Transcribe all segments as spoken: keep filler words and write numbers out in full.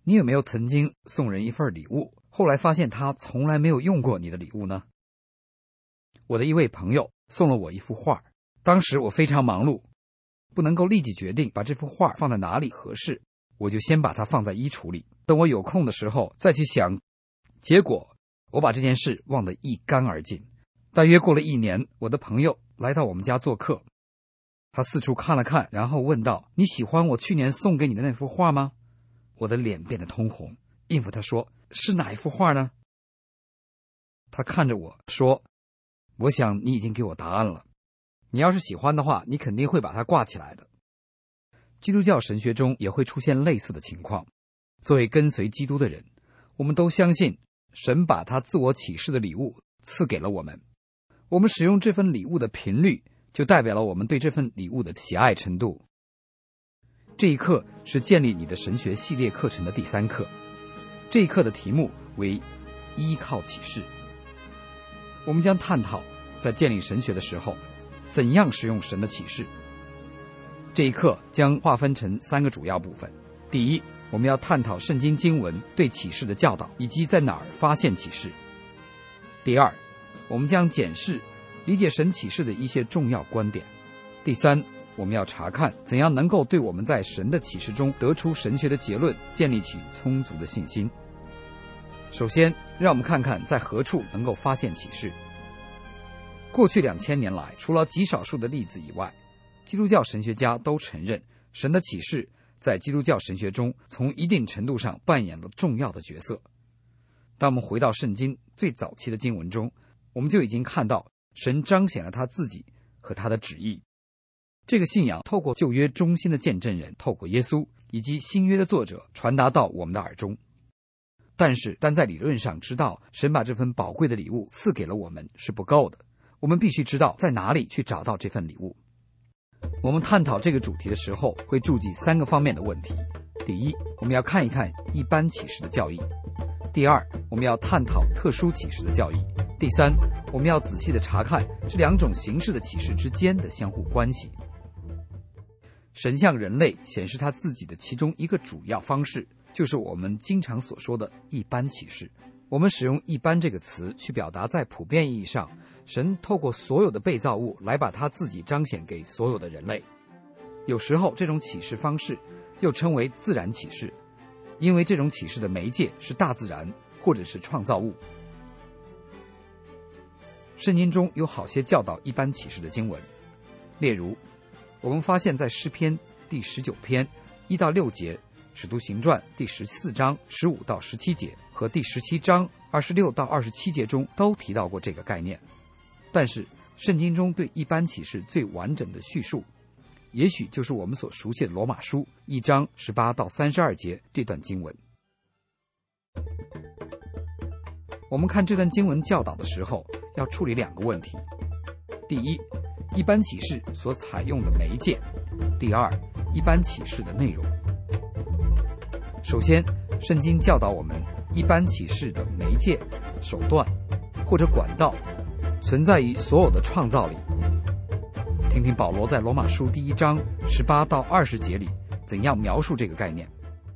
你有没有曾经送人一份礼物，后来发现他从来没有用过你的礼物呢？我的一位朋友送了我一幅画，当时我非常忙碌，不能够立即决定把这幅画放在哪里合适，我就先把它放在衣橱里，等我有空的时候再去想。结果我把这件事忘得一干二净。大约过了一年，我的朋友来到我们家做客，他四处看了看，然后问道：你喜欢我去年送给你的那幅画吗？我的脸变得通红，应付他说：是哪一幅画呢？他看着我说：我想你已经给我答案了，你要是喜欢的话，你肯定会把它挂起来的。基督教神学中也会出现类似的情况。作为跟随基督的人，我们都相信神把他自我启示的礼物赐给了我们，我们使用这份礼物的频率就代表了我们对这份礼物的喜爱程度。这一课是建立你的神学系列课程的第三课，这一课的题目为依靠启示。我们将探讨在建立神学的时候怎样使用神的启示。这一课将划分成三个主要部分。第一，我们要探讨圣经经文对启示的教导，以及在哪儿发现启示。第二，我们将检视理解神启示的一些重要观点。第三，我们要查看怎样能够对我们在神的启示中得出神学的结论建立起充足的信心。首先，让我们看看在何处能够发现启示。过去两千年来，除了极少数的例子以外，基督教神学家都承认神的启示在基督教神学中从一定程度上扮演了重要的角色。当我们回到圣经最早期的经文中，我们就已经看到神彰显了他自己和他的旨意。这个信仰透过旧约中心的见证人，透过耶稣以及新约的作者传达到我们的耳中。但是单在理论上知道神把这份宝贵的礼物赐给了我们是不够的，我们必须知道在哪里去找到这份礼物。我们探讨这个主题的时候会注记三个方面的问题。第一，我们要看一看一般启示的教义。第二，我们要探讨特殊启示的教义。第三，我们要仔细地查看这两种形式的启示之间的相互关系。神向人类显示他自己的其中一个主要方式，就是我们经常所说的一般启示。我们使用一般这个词去表达在普遍意义上，神透过所有的被造物来把他自己彰显给所有的人类。有时候这种启示方式又称为自然启示，因为这种启示的媒介是大自然或者是创造物。圣经中有好些教导一般启示的经文，例如我们发现在诗篇第十九篇一到六节，使徒行传第十四章十五到十七节和第十七章二十六到二十七节中都提到过这个概念。但是圣经中对一般启示最完整的叙述，也许就是我们所熟悉的罗马书一章十八到三十二节这段经文。我们看这段经文教导的时候，要处理两个问题。第一，一般启示所采用的媒介。第二，一般启示的内容。首先，圣经教导我们一般启示的媒介、手段或者管道存在于所有的创造里。听听保罗在罗马书第一章十八到二十节里怎样描述这个概念。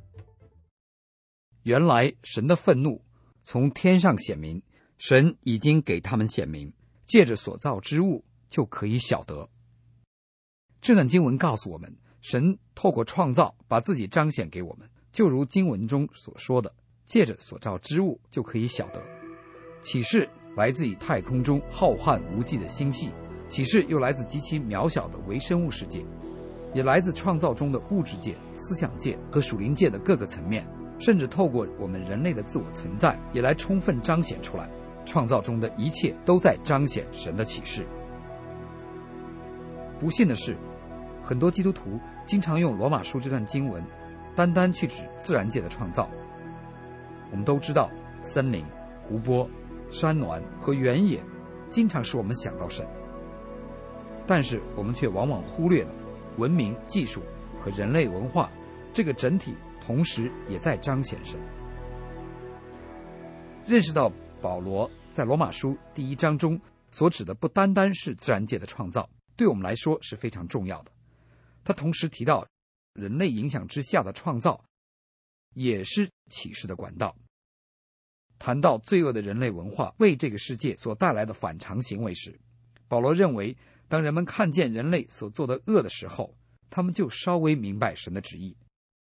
原来神的愤怒从天上显明，神已经给他们显明，借着所造之物就可以晓得。这段经文告诉我们，神透过创造把自己彰显给我们，就如经文中所说的，借着所造之物就可以晓得。启示来自于太空中浩瀚无际的星系，启示又来自极其渺小的微生物世界，也来自创造中的物质界、思想界和属灵界的各个层面，甚至透过我们人类的自我存在，也来充分彰显出来。创造中的一切都在彰显神的启示。不幸的是，很多基督徒经常用罗马书这段经文单单去指自然界的创造。我们都知道，森林、湖泊、山峦和原野经常使我们想到神，但是我们却往往忽略了文明、技术和人类文化这个整体同时也在彰显神。认识到保罗在罗马书第一章中所指的不单单是自然界的创造，对我们来说是非常重要的。他同时提到人类影响之下的创造， 也是启示的管道。谈到罪恶的人类文化为这个世界所带来的反常行为时，保罗认为，当人们看见人类所做的恶的时候，他们就稍微明白神的旨意。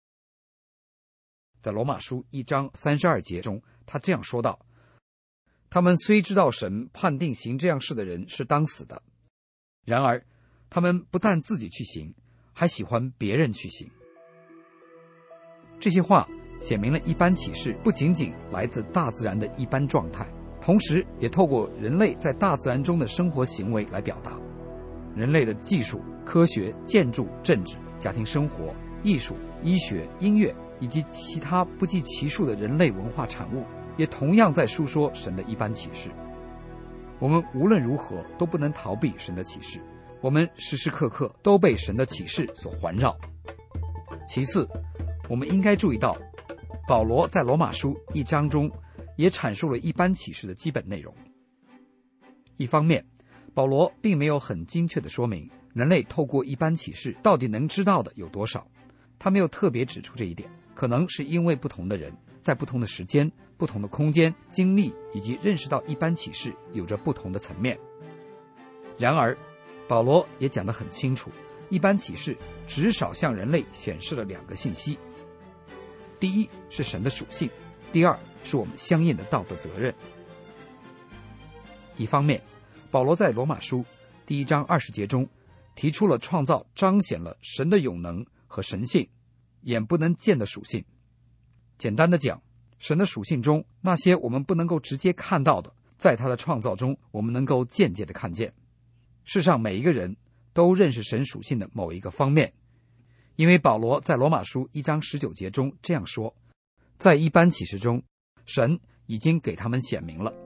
在罗马书一章三十二节中，他这样说道：他们虽知道神判定行这样事的人是当死的，然而他们不但自己去行，还喜欢别人去行。这些话显明了一般启示不仅仅来自大自然的一般状态，同时也透过人类在大自然中的生活行为来表达。人类的技术、科学、建筑、政治、家庭生活、艺术、医学、音乐以及其他不计其数的人类文化产物，也同样在述说神的一般启示。我们无论如何都不能逃避神的启示，我们时时刻刻都被神的启示所环绕。其次，我们应该注意到，保罗在罗马书一章中也阐述了一般启示的基本内容。一方面，保罗并没有很精确地说明人类透过一般启示到底能知道的有多少，他没有特别指出这一点，可能是因为不同的人在不同的时间、不同的空间、经历以及认识到一般启示有着不同的层面。然而，保罗也讲得很清楚，一般启示至少向人类显示了两个信息：第一是神的属性，第二是我们相应的道德责任。一方面，保罗在罗马书第一章二十节中提出了创造彰显了神的永能和神性，眼不能见的属性。简单的讲，神的属性中那些我们不能够直接看到的，在他的创造中我们能够间接的看见。世上每一个人都认识神属性的某一个方面，因为保罗在罗马书一章十九节中这样说：在一般启示中，神已经给他们显明了。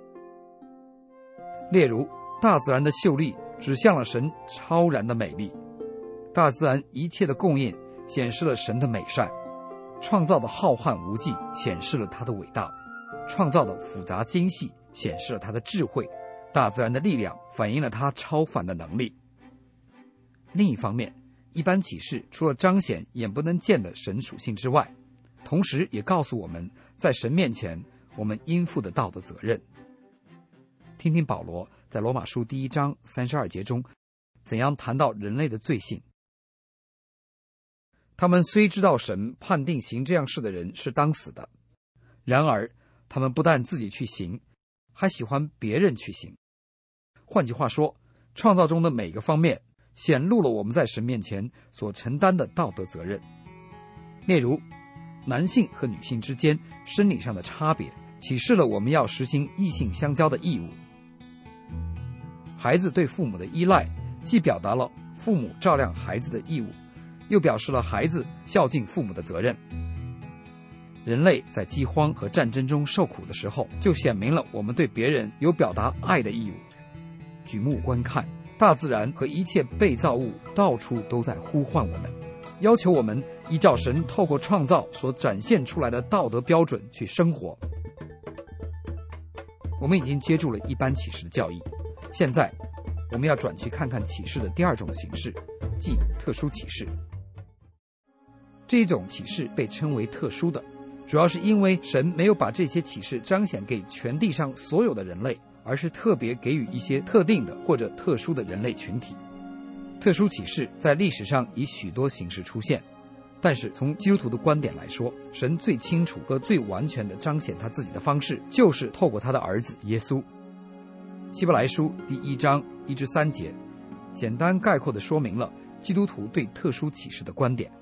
例如，大自然的秀丽指向了神超然的美丽，大自然一切的供应显示了神的美善，创造的浩瀚无际显示了他的伟大，创造的复杂精细显示了他的智慧，大自然的力量反映了他超凡的能力。另一方面，一般启示除了彰显眼不能见的神属性之外，同时也告诉我们在神面前我们应负的道德责任。听听保罗在罗马书第一章三十二节中怎样谈到人类的罪性。他们虽知道神判定行这样事的人是当死的，然而他们不但自己去行，还喜欢别人去行。换句话说，创造中的每个方面显露了我们在神面前所承担的道德责任。例如，男性和女性之间生理上的差别启示了我们要实行异性相交的义务。孩子对父母的依赖既表达了父母照料孩子的义务，又表示了孩子孝敬父母的责任。人类在饥荒和战争中受苦的时候，就显明了我们对别人有表达爱的义务。举目观看，大自然和一切被造物到处都在呼唤我们，要求我们依照神透过创造所展现出来的道德标准去生活。我们已经接住了一般启示的教义，现在我们要转去看看启示的第二种形式，即特殊启示。这种启示被称为特殊的，主要是因为神没有把这些启示彰显给全地上所有的人类，而是特别给予一些特定的或者特殊的人类群体。特殊启示在历史上以许多形式出现，但是从基督徒的观点来说，神最清楚和最完全的彰显他自己的方式，就是透过他的儿子耶稣。希伯来书第一章一至三节简单概括地说明了基督徒对特殊启示的观点。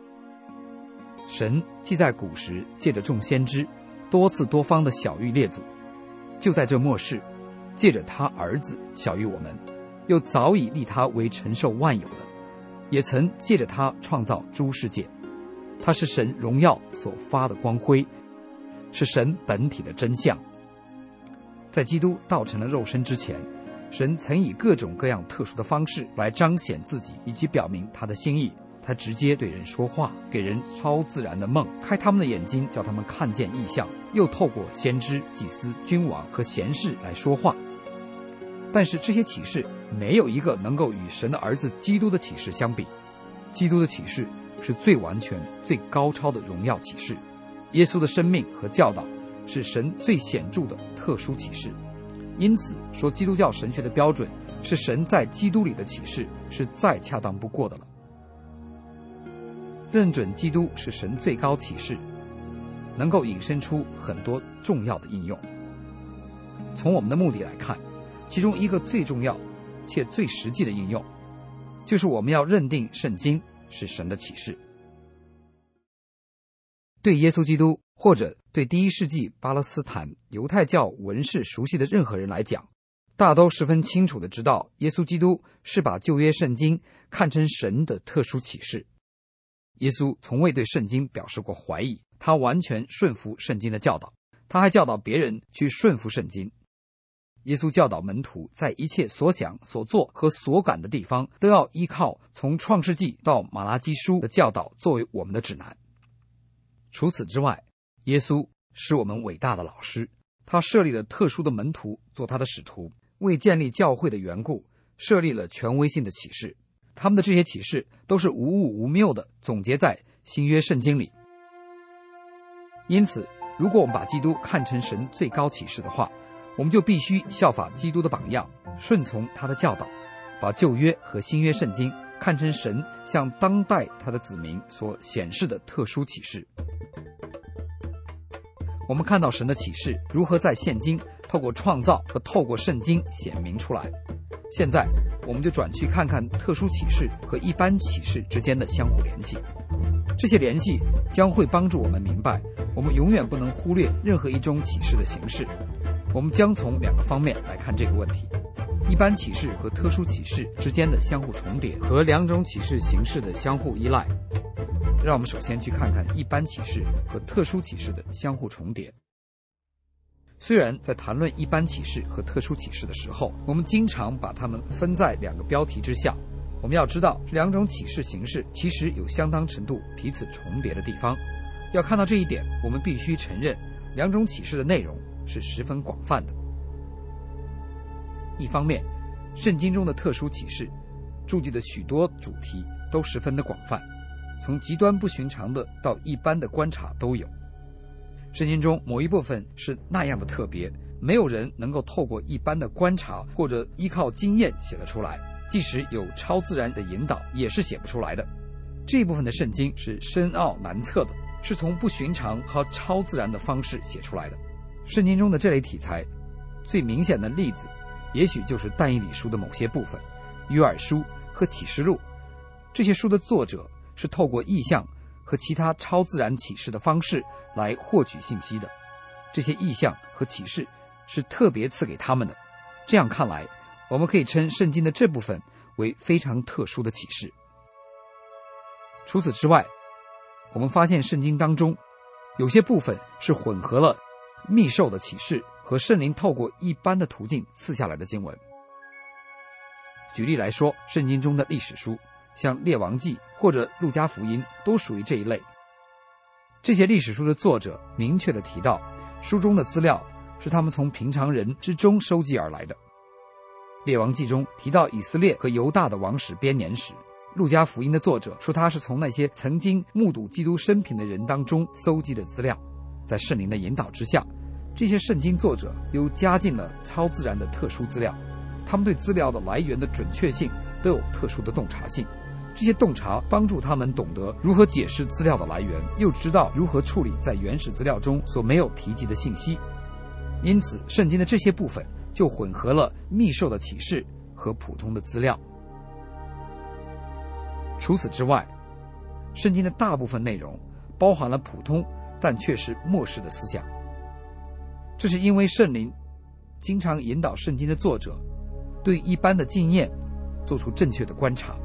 神既在古时借着众先知多次多方的晓谕列祖，就在这末世借着他儿子晓谕我们，又早已立他为承受万有的，也曾借着他创造诸世界。他是神荣耀所发的光辉，是神本体的真相。在基督道成了肉身之前，神曾以各种各样特殊的方式来彰显自己以及表明他的心意。他直接对人说话，给人超自然的梦，开他们的眼睛，叫他们看见异象，又透过先知、祭司、君王和贤士来说话。但是这些启示没有一个能够与神的儿子基督的启示相比。基督的启示是最完全、最高超的荣耀启示， 耶稣的生命和教导是神最显著的特殊启示，因此说基督教神学的标准是神在基督里的启示是再恰当不过的了。认准基督是神最高启示，能够引申出很多重要的应用。从我们的目的来看，其中一个最重要且最实际的应用，就是我们要认定圣经是神的启示。对耶稣基督或者对第一世纪巴勒斯坦犹太教文士熟悉的任何人来讲，大都十分清楚地知道耶稣基督是把旧约圣经看成神的特殊启示。耶稣从未对圣经表示过怀疑，他完全顺服圣经的教导，他还教导别人去顺服圣经。耶稣教导门徒在一切所想所做和所感的地方，都要依靠从创世纪到马拉基书的教导作为我们的指南。除此之外，耶稣是我们伟大的老师，他设立了特殊的门徒做他的使徒，为建立教会的缘故设立了权威性的启示，他们的这些启示都是无误无谬的总结在新约圣经里。因此，如果我们把基督看成神最高启示的话，我们就必须效法基督的榜样，顺从他的教导，把旧约和新约圣经看成神向当代他的子民所显示的特殊启示。我们看到神的启示如何在现今透过创造和透过圣经显明出来。现在我们就转去看看特殊启示和一般启示之间的相互联系。这些联系将会帮助我们明白，我们永远不能忽略任何一种启示的形式。我们将从两个方面来看这个问题：一般启示和特殊启示之间的相互重叠，和两种启示形式的相互依赖。让我们首先去看看一般启示和特殊启示的相互重叠。虽然在谈论一般启示和特殊启示的时候，我们经常把它们分在两个标题之下，我们要知道这两种启示形式其实有相当程度彼此重叠的地方。要看到这一点，我们必须承认两种启示的内容是十分广泛的。一方面，圣经中的特殊启示注记的许多主题都十分的广泛，从极端不寻常的到一般的观察都有。圣经中某一部分是那样的特别，没有人能够透过一般的观察或者依靠经验写得出来，即使有超自然的引导也是写不出来的。这一部分的圣经是深奥难测的，是从不寻常和超自然的方式写出来的。圣经中的这类题材最明显的例子，也许就是但以理书的某些部分，约珥书和启示录。这些书的作者是透过意象和其他超自然启示的方式来获取信息的，这些意象和启示是特别赐给他们的。这样看来，我们可以称圣经的这部分为非常特殊的启示。除此之外，我们发现圣经当中有些部分是混合了密授的启示和圣灵透过一般的途径赐下来的经文。举例来说，圣经中的历史书像列王记或者路加福音都属于这一类。这些历史书的作者明确地提到，书中的资料是他们从平常人之中收集而来的。列王记中提到以色列和犹大的王室编年史，路加福音的作者说他是从那些曾经目睹基督生平的人当中搜集的资料。在圣灵的引导之下，这些圣经作者又加进了超自然的特殊资料，他们对资料的来源的准确性都有特殊的洞察性。这些洞察帮助他们懂得如何解释资料的来源，又知道如何处理在原始资料中所没有提及的信息。因此，圣经的这些部分就混合了密授的启示和普通的资料。除此之外，圣经的大部分内容包含了普通但却是末世的思想。这是因为圣灵经常引导圣经的作者对一般的经验做出正确的观察。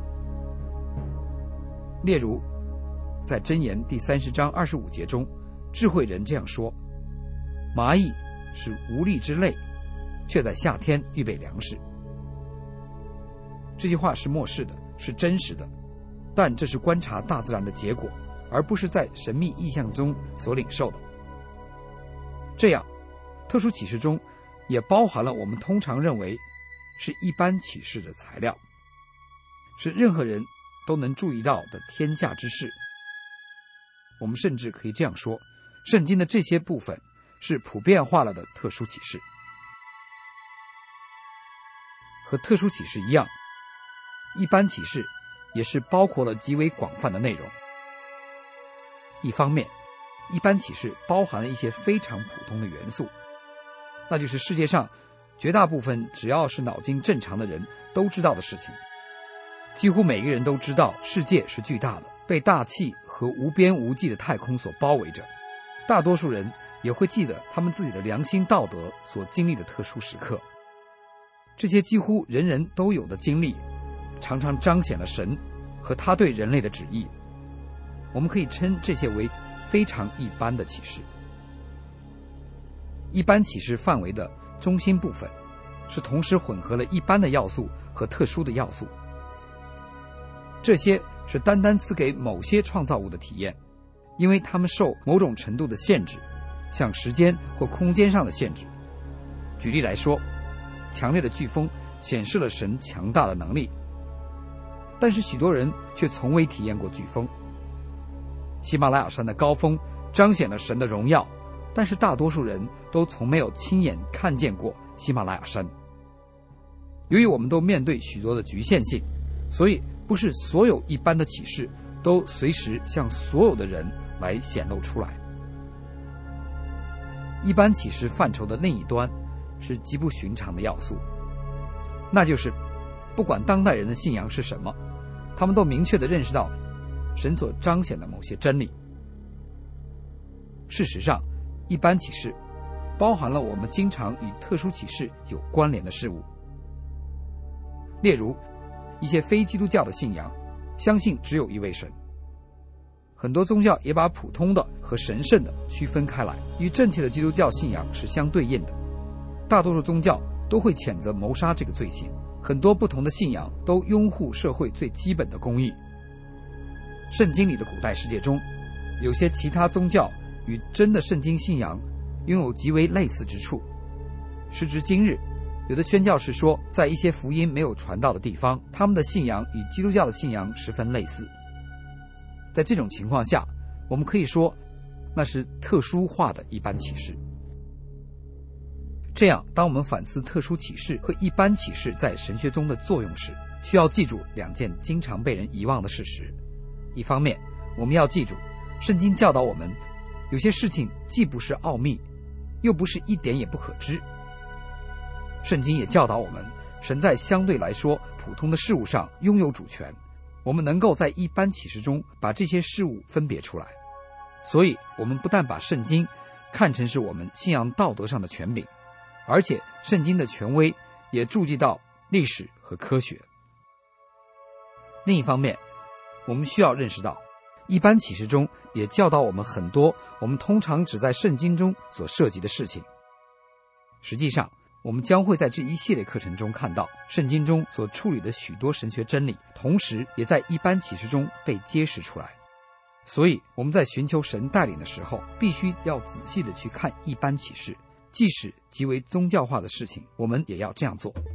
例如，在箴言第三十章二十五节中，智慧人这样说：蚂蚁是无力之类，却在夏天预备粮食。这句话是末世的，是真实的，但这是观察大自然的结果，而不是在神秘意象中所领受的。这样，特殊启示中也包含了我们通常认为是一般启示的材料，是任何人都能注意到的天下之事。我们甚至可以这样说， 圣经的这些部分是普遍化了的特殊启示。和特殊启示一样，一般启示也是包括了极为广泛的内容。一方面，一般启示包含了一些非常普通的元素，那就是世界上绝大部分只要是脑筋正常的人都知道的事情。几乎每个人都知道世界是巨大的，被大气和无边无际的太空所包围着。大多数人也会记得他们自己的良心道德所经历的特殊时刻。这些几乎人人都有的经历，常常彰显了神和他对人类的旨意。我们可以称这些为非常一般的启示。一般启示范围的中心部分是同时混合了一般的要素和特殊的要素，这些是单单赐给某些创造物的体验，因为它们受某种程度的限制，像时间或空间上的限制。举例来说，强烈的飓风显示了神强大的能力，但是许多人却从未体验过飓风。喜马拉雅山的高峰彰显了神的荣耀，但是大多数人都从没有亲眼看见过喜马拉雅山。由于我们都面对许多的局限性，所以不是所有一般的启示都随时向所有的人来显露出来。一般启示范畴的另一端是极不寻常的要素，那就是不管当代人的信仰是什么，他们都明确地认识到神所彰显的某些真理。事实上，一般启示包含了我们经常与特殊启示有关联的事物。例如，一些非基督教的信仰相信只有一位神。很多宗教也把普通的和神圣的区分开来，与正确的基督教信仰是相对应的。大多数宗教都会谴责谋杀这个罪行，很多不同的信仰都拥护社会最基本的公义。圣经里的古代世界中，有些其他宗教与真的圣经信仰拥有极为类似之处。时至今日，有的宣教士说，在一些福音没有传到的地方，他们的信仰与基督教的信仰十分类似。在这种情况下，我们可以说那是特殊化的一般启示。这样，当我们反思特殊启示和一般启示在神学中的作用时，需要记住两件经常被人遗忘的事实。一方面，我们要记住，圣经教导我们，有些事情既不是奥秘，又不是一点也不可知。圣经也教导我们，神在相对来说普通的事物上拥有主权，我们能够在一般启示中把这些事物分别出来。所以，我们不但把圣经看成是我们信仰道德上的权柄，而且圣经的权威也注记到历史和科学。另一方面，我们需要认识到，一般启示中也教导我们很多我们通常只在圣经中所涉及的事情。实际上，我们将会在这一系列课程中看到，圣经中所处理的许多神学真理，同时也在一般启示中被揭示出来。所以，我们在寻求神带领的时候，必须要仔细地去看一般启示，即使极为宗教化的事情，我们也要这样做。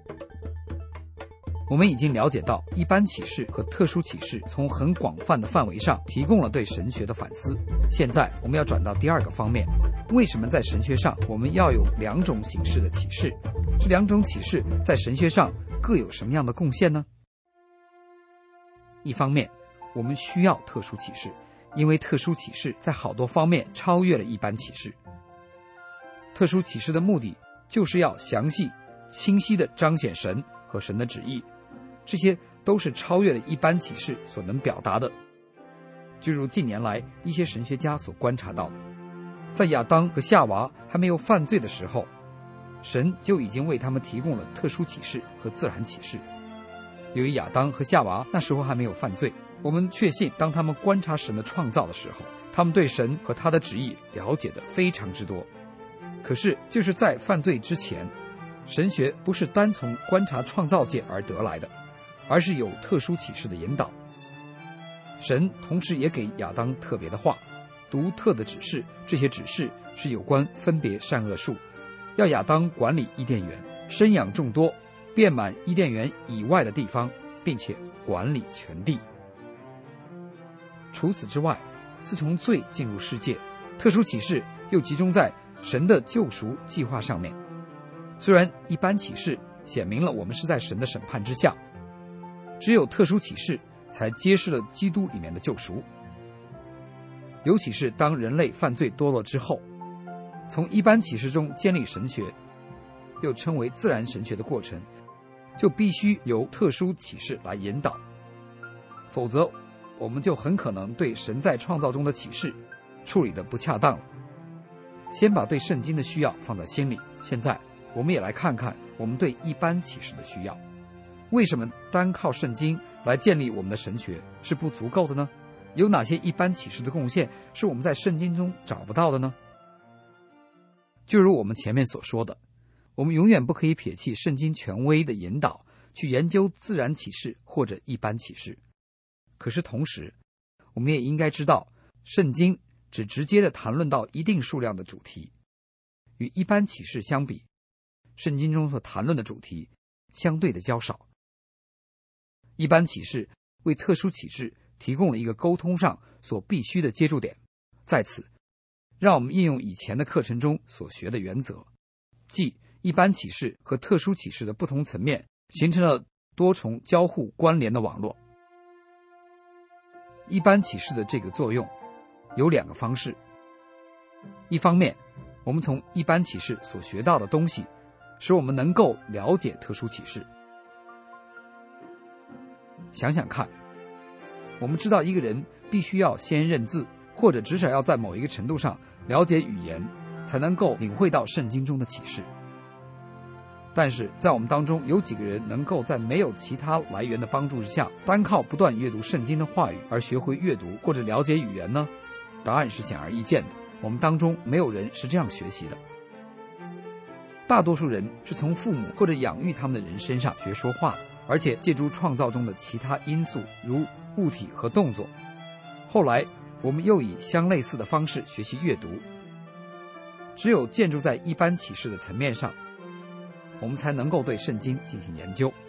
我们已经了解到，一般启示和特殊启示从很广泛的范围上提供了对神学的反思。现在我们要转到第二个方面，为什么在神学上我们要有两种形式的启示？这两种启示在神学上各有什么样的贡献呢？一方面，我们需要特殊启示，因为特殊启示在好多方面超越了一般启示。特殊启示的目的就是要详细、清晰地彰显神和神的旨意，这些都是超越了一般启示所能表达的。就如近年来一些神学家所观察到的，在亚当和夏娃还没有犯罪的时候，神就已经为他们提供了特殊启示和自然启示。由于亚当和夏娃那时候还没有犯罪，我们确信当他们观察神的创造的时候，他们对神和他的旨意了解得非常之多。可是就是在犯罪之前，神学不是单从观察创造界而得来的，而是有特殊启示的引导。神同时也给亚当特别的话，独特的指示，这些指示是有关分别善恶树，要亚当管理伊甸园，生养众多，遍满伊甸园以外的地方，并且管理全地。除此之外，自从罪进入世界， 特殊启示又集中在神的救赎计划上面。虽然一般启示显明了我们是在神的审判之下，只有特殊启示才揭示了基督里面的救赎。尤其是当人类犯罪堕落之后，从一般启示中建立神学，又称为自然神学的过程，就必须由特殊启示来引导，否则我们就很可能对神在创造中的启示处理得不恰当了。先把对圣经的需要放在心里，现在我们也来看看我们对一般启示的需要。为什么单靠圣经来建立我们的神学是不足够的呢？有哪些一般启示的贡献是我们在圣经中找不到的呢？就如我们前面所说的，我们永远不可以撇弃圣经权威的引导，去研究自然启示或者一般启示。可是同时，我们也应该知道，圣经只直接的谈论到一定数量的主题，与一般启示相比，圣经中所谈论的主题相对的较少。一般启示为特殊启示提供了一个沟通上所必须的接触点，在此让我们应用以前的课程中所学的原则，即一般启示和特殊启示的不同层面形成了多重交互关联的网络。一般启示的这个作用有两个方式，一方面，我们从一般启示所学到的东西使我们能够了解特殊启示。想想看，我们知道一个人必须要先认字，或者至少要在某一个程度上了解语言，才能够领会到圣经中的启示。但是在我们当中有几个人能够在没有其他来源的帮助之下，单靠不断阅读圣经的话语而学会阅读或者了解语言呢？答案是显而易见的，我们当中没有人是这样学习的。大多数人是从父母或者养育他们的人身上学说话的，而且借助创造中的其他因素，如物体和动作。后来我们又以相类似的方式学习阅读。只有建筑在一般启示的层面上，我们才能够对圣经进行研究。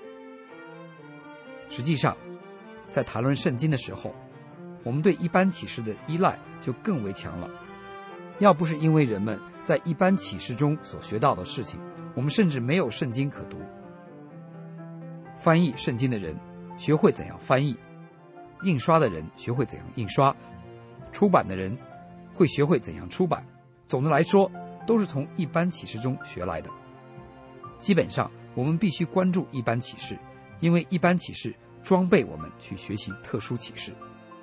实际上，在谈论圣经的时候，我们对一般启示的依赖就更为强了。要不是因为人们在一般启示中所学到的事情，我们甚至没有圣经可读。翻译圣经的人学会怎样翻译，印刷的人学会怎样印刷，出版的人会学会怎样出版。总的来说，都是从一般启示中学来的。基本上我们必须关注一般启示，因为一般启示装备我们去学习特殊启示。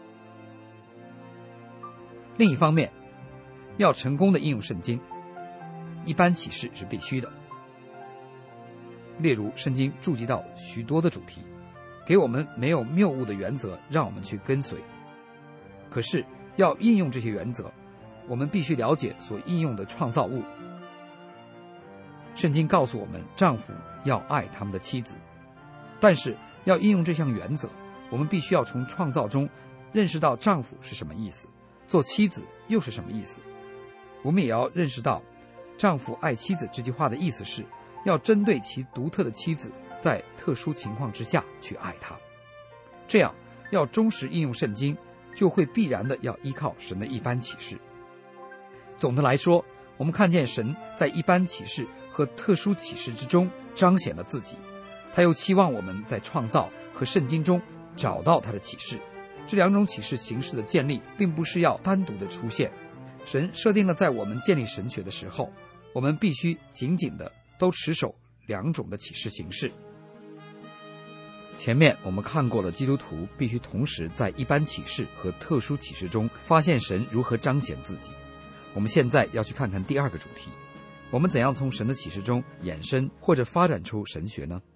另一方面，要成功的应用圣经，一般启示是必须的。例如圣经注记到许多的主题，给我们没有谬误的原则让我们去跟随。可是要应用这些原则，我们必须了解所应用的创造物。圣经告诉我们，丈夫要爱他们的妻子，但是要应用这项原则，我们必须要从创造中认识到丈夫是什么意思，做妻子又是什么意思。我们也要认识到，丈夫爱妻子这句话的意思是要针对其独特的妻子，在特殊情况之下去爱她。这样要忠实应用圣经，就会必然的要依靠神的一般启示。总的来说，我们看见神在一般启示和特殊启示之中彰显了自己，他又期望我们在创造和圣经中找到他的启示。这两种启示形式的建立并不是要单独的出现，神设定了在我们建立神学的时候，我们必须紧紧的都持守两种的启示形式。前面我们看过了，基督徒必须同时在一般启示和特殊启示中发现神如何彰显自己。我们现在要去看看第二个主题，我们怎样从神的启示中衍生或者发展出神学呢？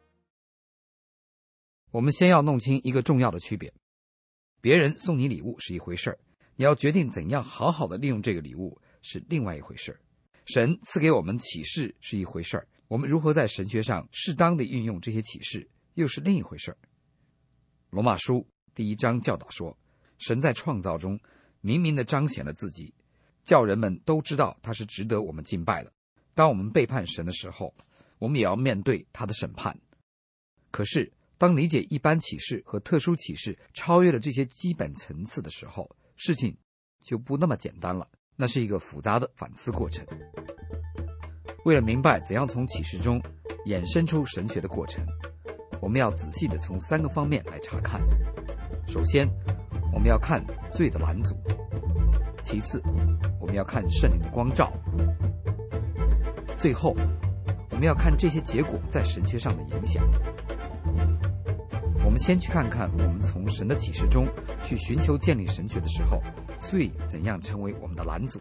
我们先要弄清一个重要的区别，别人送你礼物是一回事儿，你要决定怎样好好的利用这个礼物是另外一回事儿。神赐给我们启示是一回事儿，我们如何在神学上适当的运用这些启示又是另一回事儿。罗马书第一章教导说，神在创造中明明的彰显了自己，叫人们都知道他是值得我们敬拜的。当我们背叛神的时候，我们也要面对他的审判。可是当理解一般启示和特殊启示超越了这些基本层次的时候，事情就不那么简单了，那是一个复杂的反思过程。为了明白怎样从启示中衍生出神学的过程，我们要仔细地从三个方面来查看。首先，我们要看罪的拦阻；其次，我们要看圣灵的光照；最后，我们要看这些结果在神学上的影响。我们先去看看我们从神的启示中去寻求建立神学的时候，罪怎样成为我们的拦阻。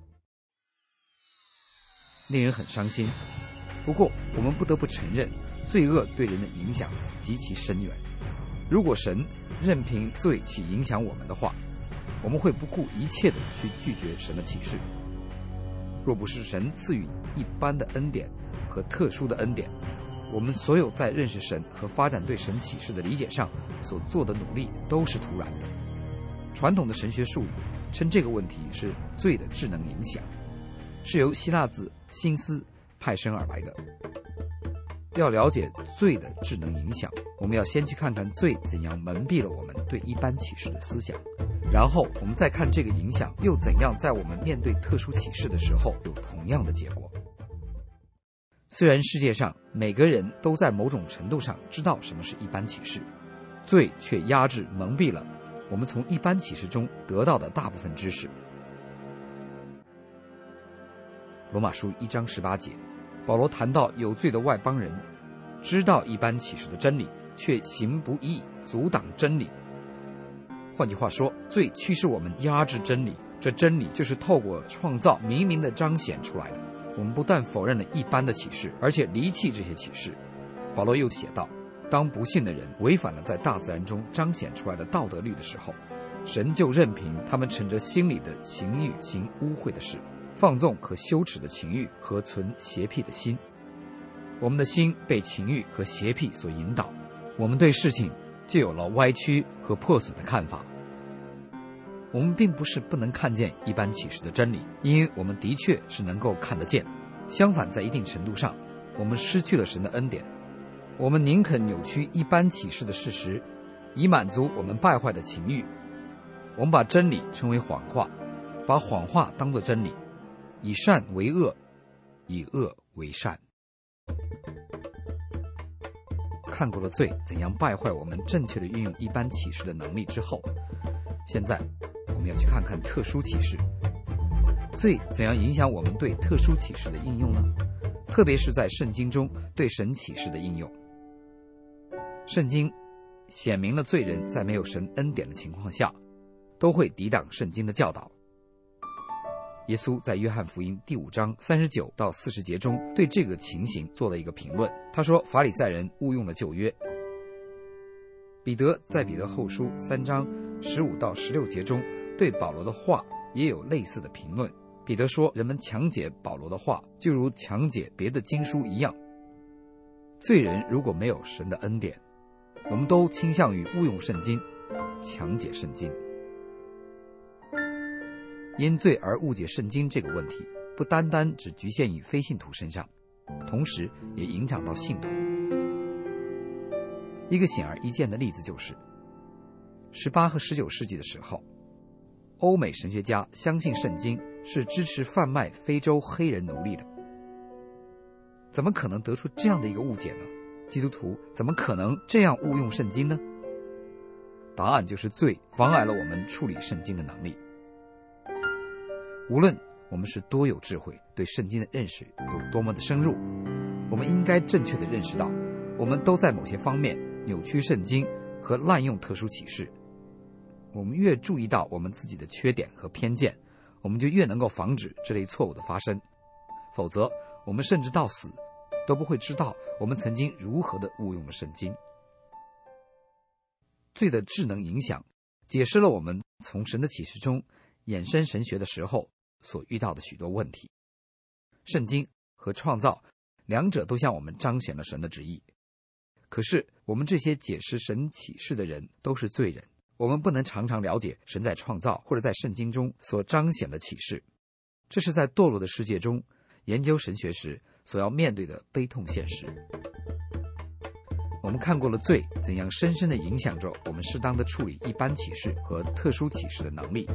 令人很伤心，不过我们不得不承认，罪恶对人的影响极其深远。如果神任凭罪去影响我们的话，我们会不顾一切地去拒绝神的启示。若不是神赐予一般的恩典和特殊的恩典，我们所有在认识神和发展对神启示的理解上所做的努力都是徒然的。传统的神学术语称这个问题是罪的智能影响，是由希腊字心思派生而来的。要了解罪的智能影响，我们要先去看看罪怎样蒙蔽了我们对一般启示的思想，然后我们再看这个影响又怎样在我们面对特殊启示的时候有同样的结果。虽然世界上每个人都在某种程度上知道什么是一般启示，罪却压制蒙蔽了我们从一般启示中得到的大部分知识。罗马书一章十八节，保罗谈到有罪的外邦人知道一般启示的真理，却行不义，阻挡真理。换句话说，罪驱使我们压制真理，这真理就是透过创造明明地彰显出来的。我们不但否认了一般的启示，而且离弃这些启示。保罗又写道，当不信的人违反了在大自然中彰显出来的道德律的时候，神就任凭他们乘着心里的情欲行污秽的事，放纵可羞耻的情欲和存邪僻的心。我们的心被情欲和邪僻所引导，我们对事情就有了歪曲和破损的看法。我们并不是不能看见一般启示的真理，因为我们的确是能够看得见。相反，在一定程度上，我们失去了神的恩典。我们宁肯扭曲一般启示的事实，以满足我们败坏的情欲。我们把真理称为谎话，把谎话当作真理，以善为恶，以恶为善。看过了罪怎样败坏我们正确的运用一般启示的能力之后，现在我们要去看看特殊启示。罪怎样影响我们对特殊启示的应用呢？特别是在圣经中对神启示的应用。圣经显明了罪人在没有神恩典的情况下，都会抵挡圣经的教导。耶稣在约翰福音第五章三十九到四十节中对这个情形做了一个评论。他说，法利赛人误用了旧约。彼得在彼得后书三章十五到十六节中对保罗的话也有类似的评论。彼得说，人们强解保罗的话，就如强解别的经书一样。罪人如果没有神的恩典，我们都倾向于误用圣经，强解圣经。因罪而误解圣经这个问题，不单单只局限于非信徒身上，同时也影响到信徒。一个显而易见的例子就是十八和十九世纪的时候，欧美神学家相信圣经是支持贩卖非洲黑人奴隶的。怎么可能得出这样的一个误解呢？基督徒怎么可能这样误用圣经呢？答案就是罪妨碍了我们处理圣经的能力。无论我们是多有智慧，对圣经的认识有多么的深入，我们应该正确地认识到，我们都在某些方面扭曲圣经和滥用特殊启示。我们越注意到我们自己的缺点和偏见，我们就越能够防止这类错误的发生。否则，我们甚至到死都不会知道我们曾经如何的误用了圣经。罪的智能影响解释了我们从神的启示中衍生神学的时候所遇到的许多问题。圣经和创造两者都向我们彰显了神的旨意，可是我们这些解释神启示的人都是罪人，我们不能常常了解神在创造或者在圣经中所彰显的启示。这是在堕落的世界中研究神学时所要面对的悲痛现实。我们看过了罪怎样深深地影响着我们适当的处理一般启示和特殊启示的能力。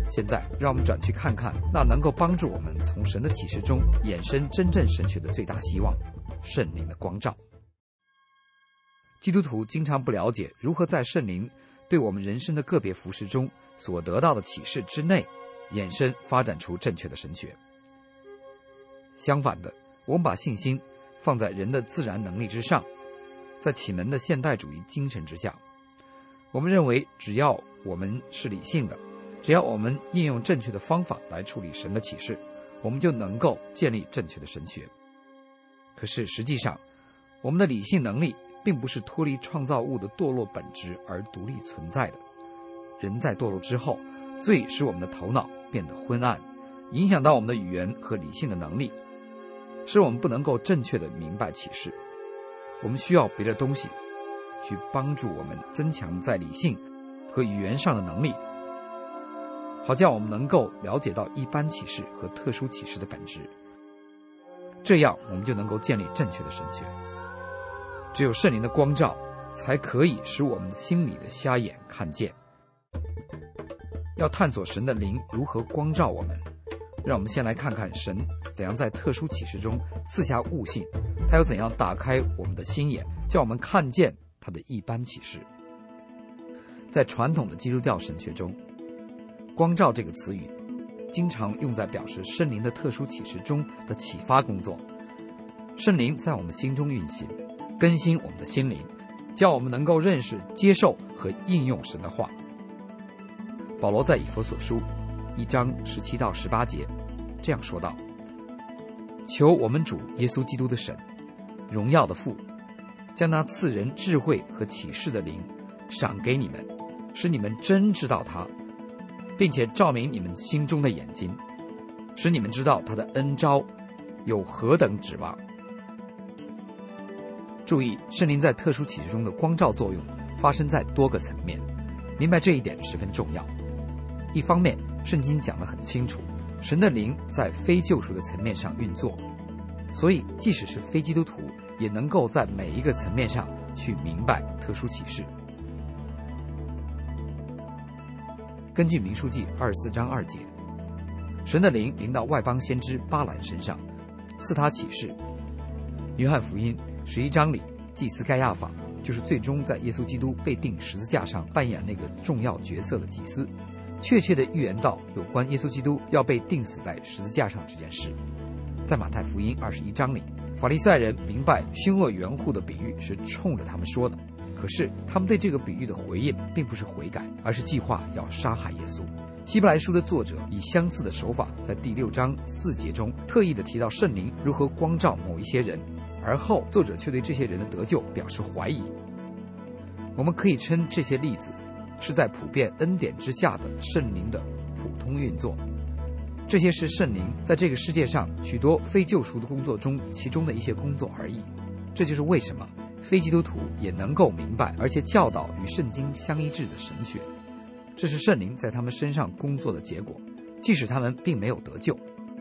现在让我们转去看看那能够帮助我们从神的启示中衍生真正神学的最大希望——圣灵的光照。基督徒经常不了解如何在圣灵对我们人生的个别服事中所得到的启示之内衍生发展出正确的神学。相反的，我们把信心放在人的自然能力之上，在启蒙的现代主义精神之下，我们认为只要我们是理性的，只要我们应用正确的方法来处理神的启示，我们就能够建立正确的神学。可是实际上，我们的理性能力并不是脱离创造物的堕落本质而独立存在的。人在堕落之后，罪使我们的头脑变得昏暗，影响到我们的语言和理性的能力，使我们不能够正确地明白启示。我们需要别的东西去帮助我们增强在理性和语言上的能力，好叫我们能够了解到一般启示和特殊启示的本质，这样我们就能够建立正确的神学。只有圣灵的光照才可以使我们心里的瞎眼看见。要探索神的灵如何光照我们，让我们先来看看神怎样在特殊启示中赐下悟性，他又怎样打开我们的心眼，叫我们看见他的一般启示。在传统的基督教神学中，光照这个词语经常用在表示圣灵的特殊启示中的启发工作。圣灵在我们心中运行，更新我们的心灵，叫我们能够认识、接受和应用神的话。保罗在以弗所书一章十七到十八节这样说道：求我们主耶稣基督的神，荣耀的父，将那赐人智慧和启示的灵赏给你们，使你们真知道他，并且照明你们心中的眼睛，使你们知道他的恩召有何等指望。注意，圣灵在特殊启示中的光照作用发生在多个层面，明白这一点十分重要。一方面，圣经讲得很清楚，神的灵在非救赎的层面上运作，所以即使是非基督徒也能够在每一个层面上去明白特殊启示。根据民数记二十四章二节，神的灵临到外邦先知巴兰身上，赐他启示。约翰福音十一章里，祭司该亚法就是最终在耶稣基督被钉十字架上扮演那个重要角色的祭司，确切的预言到有关耶稣基督要被钉死在十字架上这件事。在马太福音二十一章里，法利赛人明白凶恶园户的比喻是冲着他们说的，可是他们对这个比喻的回应并不是悔改，而是计划要杀害耶稣。希伯来书的作者以相似的手法，在第六章四节中特意的提到圣灵如何光照某一些人，而后作者却对这些人的得救表示怀疑。我们可以称这些例子是在普遍恩典之下的圣灵的普通运作，这些是圣灵在这个世界上许多非救赎的工作中其中的一些工作而已。这就是为什么非基督徒也能够明白而且教导与圣经相一致的神学，这是圣灵在他们身上工作的结果，即使他们并没有得救。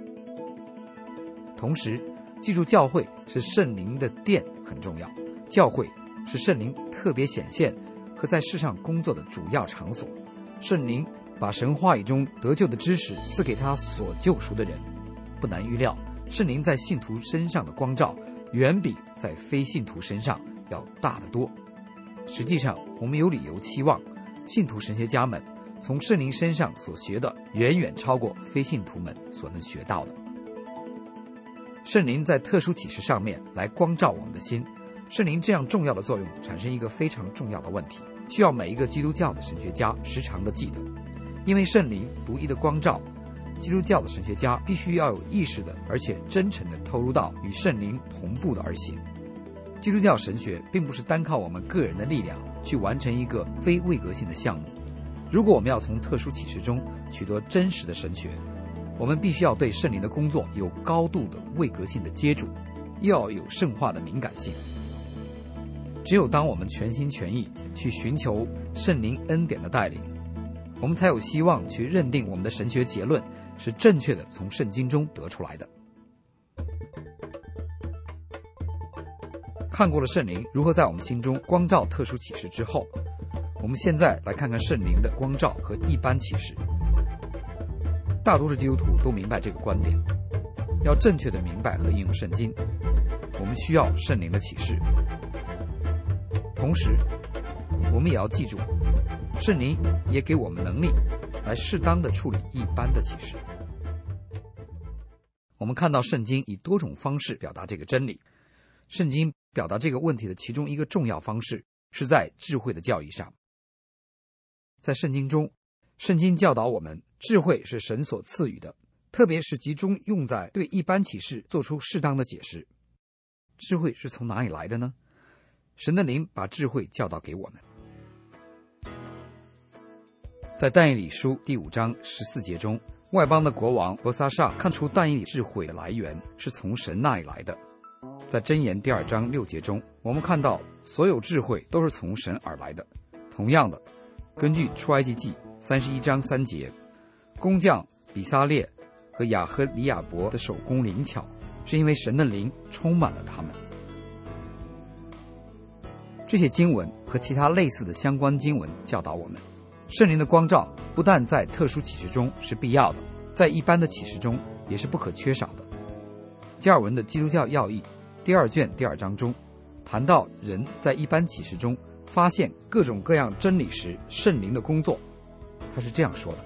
同时，记住教会是圣灵的殿很重要，教会是圣灵特别显现和在世上工作的主要场所。圣灵把神话语中得救的知识赐给他所救赎的人，不难预料，圣灵在信徒身上的光照远比在非信徒身上要大得多。实际上，我们有理由期望信徒神学家们从圣灵身上所学的远远超过非信徒们所能学到的。圣灵在特殊启示上面来光照我们的心，圣灵这样重要的作用产生一个非常重要的问题，需要每一个基督教的神学家时常的记得。因为圣灵独一的光照，基督教的神学家必须要有意识的而且真诚的投入到与圣灵同步的而行。基督教神学并不是单靠我们个人的力量去完成一个非位格性的项目。如果我们要从特殊启示中取得真实的神学，我们必须要对圣灵的工作有高度的位格性的接触，又要有圣化的敏感性。只有当我们全心全意去寻求圣灵恩典的带领，我们才有希望去认定我们的神学结论是正确的从圣经中得出来的。看过了圣灵如何在我们心中光照特殊启示之后，我们现在来看看圣灵的光照和一般启示。 大多数基督徒都明白这个观点。要正确的明白和应用圣经，我们需要圣灵的启示。同时，我们也要记住，圣灵也给我们能力来适当的处理一般的启示。我们看到圣经以多种方式表达这个真理。圣经表达这个问题的其中一个重要方式是在智慧的教义上。在圣经中，圣经教导我们，智慧是神所赐予的，特别是集中用在对一般启示做出适当的解释。智慧是从哪里来的呢？神的灵把智慧教导给我们。在但以理书第五章十四节中，外邦的国王伯撒撒看出但以理智慧的来源是从神那里来的。在箴言第二章六节中，我们看到所有智慧都是从神而来的。同样的，根据出埃及记三十一章三节，工匠比撒列和亚和里亚伯的手工灵巧，是因为神的灵充满了他们。这些经文和其他类似的相关经文教导我们，圣灵的光照不但在特殊启示中是必要的，在一般的启示中也是不可缺少的。加尔文的基督教要义第二卷第二章中谈到人在一般启示中发现各种各样真理时圣灵的工作。他是这样说的：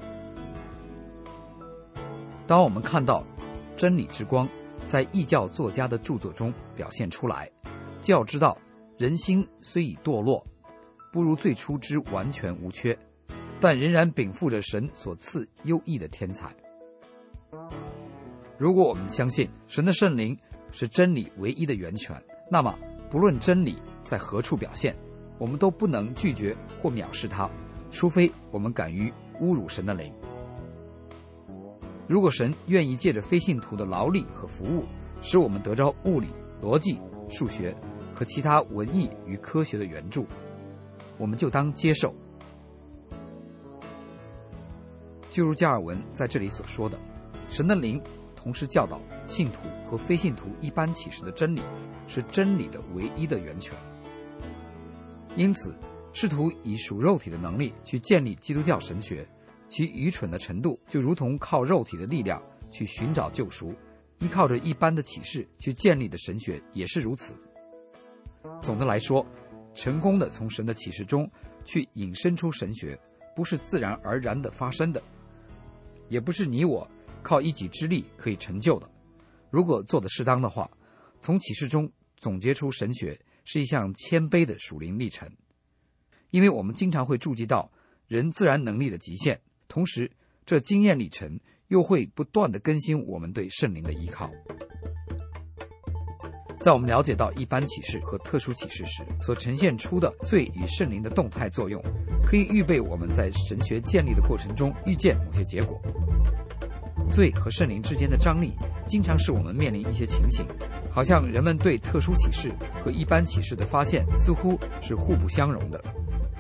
当我们看到真理之光在异教作家的著作中表现出来，就要知道人心虽已堕落，不如最初之完全无缺，但仍然禀赋着神所赐优异的天才。如果我们相信神的圣灵是真理唯一的源泉，那么不论真理在何处表现，我们都不能拒绝或藐视它，除非我们敢于侮辱神的灵。如果神愿意借着非信徒的劳力和服务，使我们得着物理、逻辑、数学和其他文艺与科学的援助，我们就当接受。就如加尔文在这里所说的，神的灵同时教导信徒和非信徒一般启示的真理，是真理的唯一的源泉。因此，试图以属肉体的能力去建立基督教神学，其愚蠢的程度就如同靠肉体的力量去寻找救赎，依靠着一般的启示去建立的神学也是如此。总的来说，成功的从神的启示中去引申出神学，不是自然而然的发生的，也不是你我靠一己之力可以成就的。如果做得适当的话，从启示中总结出神学是一项谦卑的属灵历程。因为我们经常会注意到人自然能力的极限，同时这经验历程又会不断地更新我们对圣灵的依靠。在我们了解到一般启示和特殊启示时所呈现出的罪与圣灵的动态作用，可以预备我们在神学建立的过程中预见某些结果。罪和圣灵之间的张力经常使我们面临一些情形，好像人们对特殊启示和一般启示的发现似乎是互不相容的。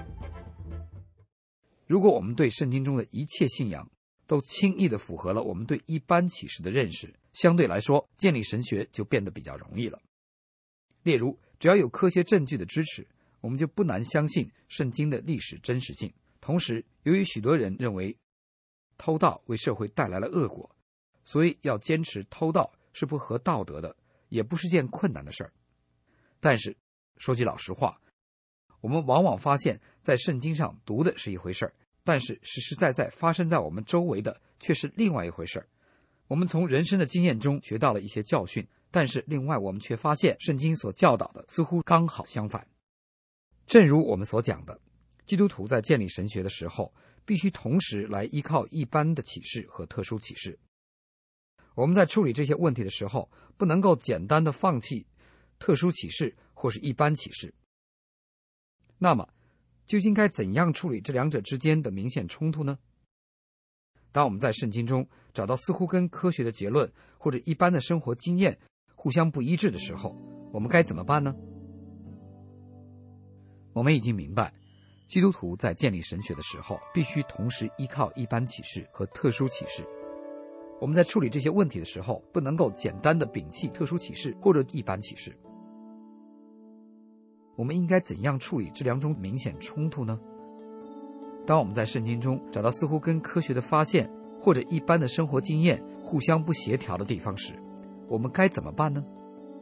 如果我们对圣经中的一切信仰都轻易地符合了我们对一般启示的认识，相对来说建立神学就变得比较容易了。例如，只要有科学证据的支持，我们就不难相信圣经的历史真实性。同时，由于许多人认为偷盗为社会带来了恶果，所以要坚持偷盗是不合道德的，也不是件困难的事儿。但是说句老实话，我们往往发现在圣经上读的是一回事儿，但是实实在在发生在我们周围的却是另外一回事儿。我们从人生的经验中学到了一些教训，但是另外我们却发现圣经所教导的似乎刚好相反。正如我们所讲的，基督徒在建立神学的时候，必须同时来依靠一般的启示和特殊启示。我们在处理这些问题的时候，不能够简单的放弃特殊启示或是一般启示。那么，究竟该怎样处理这两者之间的明显冲突呢？当我们在圣经中找到似乎跟科学的结论或者一般的生活经验互相不一致的时候，我们该怎么办呢？我们已经明白，基督徒在建立神学的时候，必须同时依靠一般启示和特殊启示。我们在处理这些问题的时候，不能够简单的摒弃特殊启示或者一般启示。我们应该怎样处理这两种明显冲突呢？当我们在圣经中找到似乎跟科学的发现或者一般的生活经验互相不协调的地方时，我们该怎么办呢？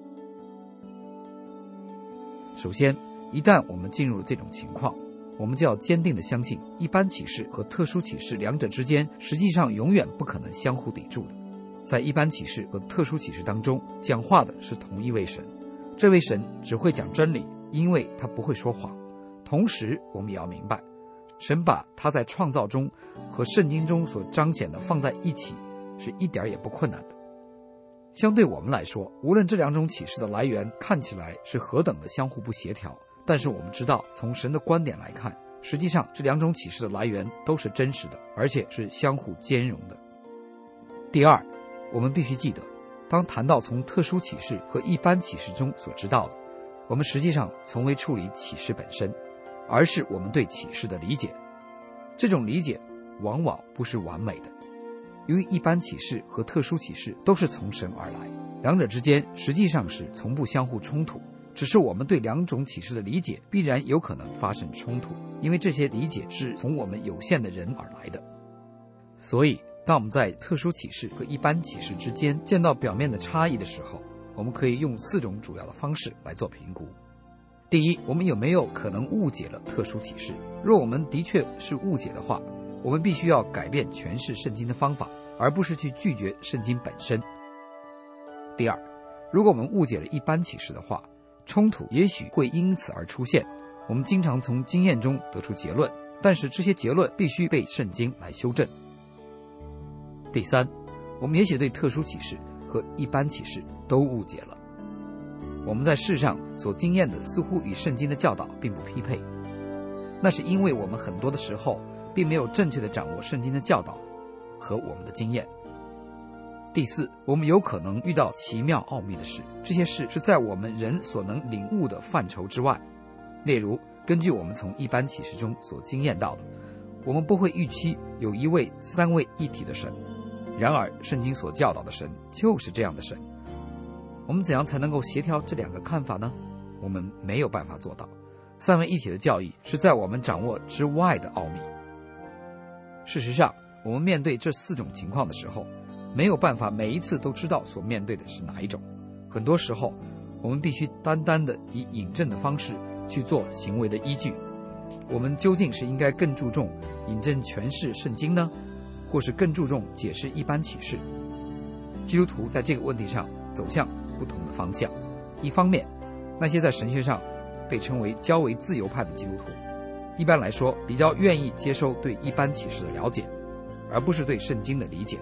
首先，一旦我们进入这种情况，我们就要坚定地相信一般启示和特殊启示两者之间实际上永远不可能相互抵触的。在一般启示和特殊启示当中，讲话的是同一位神，这位神只会讲真理，因为他不会说谎。同时我们也要明白，神把他在创造中和圣经中所彰显的放在一起，是一点也不困难的。相对我们来说，无论这两种启示的来源看起来是何等的相互不协调，但是我们知道，从神的观点来看，实际上这两种启示的来源都是真实的，而且是相互兼容的。第二，我们必须记得，当谈到从特殊启示和一般启示中所知道的，我们实际上从未处理启示本身，而是我们对启示的理解。这种理解往往不是完美的，由于一般启示和特殊启示都是从神而来，两者之间实际上是从不相互冲突，只是我们对两种启示的理解必然有可能发生冲突，因为这些理解是从我们有限的人而来的。所以当我们在特殊启示和一般启示之间见到表面的差异的时候，我们可以用四种主要的方式来做评估。第一，我们有没有可能误解了特殊启示？若我们的确是误解的话，我们必须要改变诠释圣经的方法，而不是去拒绝圣经本身。第二，如果我们误解了一般启示的话，冲突也许会因此而出现。我们经常从经验中得出结论，但是这些结论必须被圣经来修正。第三，我们也许对特殊启示和一般启示都误解了。我们在世上所经验的似乎与圣经的教导并不匹配，那是因为我们很多的时候并没有正确地掌握圣经的教导和我们的经验。第四，我们有可能遇到奇妙奥秘的事，这些事是在我们人所能领悟的范畴之外。例如，根据我们从一般启示中所经验到的，我们不会预期有一位三位一体的神，然而圣经所教导的神就是这样的神。我们怎样才能够协调这两个看法呢？我们没有办法做到。三位一体的教义是在我们掌握之外的奥秘。事实上，我们面对这四种情况的时候，没有办法每一次都知道所面对的是哪一种。很多时候，我们必须单单的以引证的方式去做行为的依据。我们究竟是应该更注重引证诠释圣经呢，或是更注重解释一般启示？基督徒在这个问题上走向不同的方向。一方面，那些在神学上被称为较为自由派的基督徒，一般来说比较愿意接受对一般启示的了解，而不是对圣经的理解。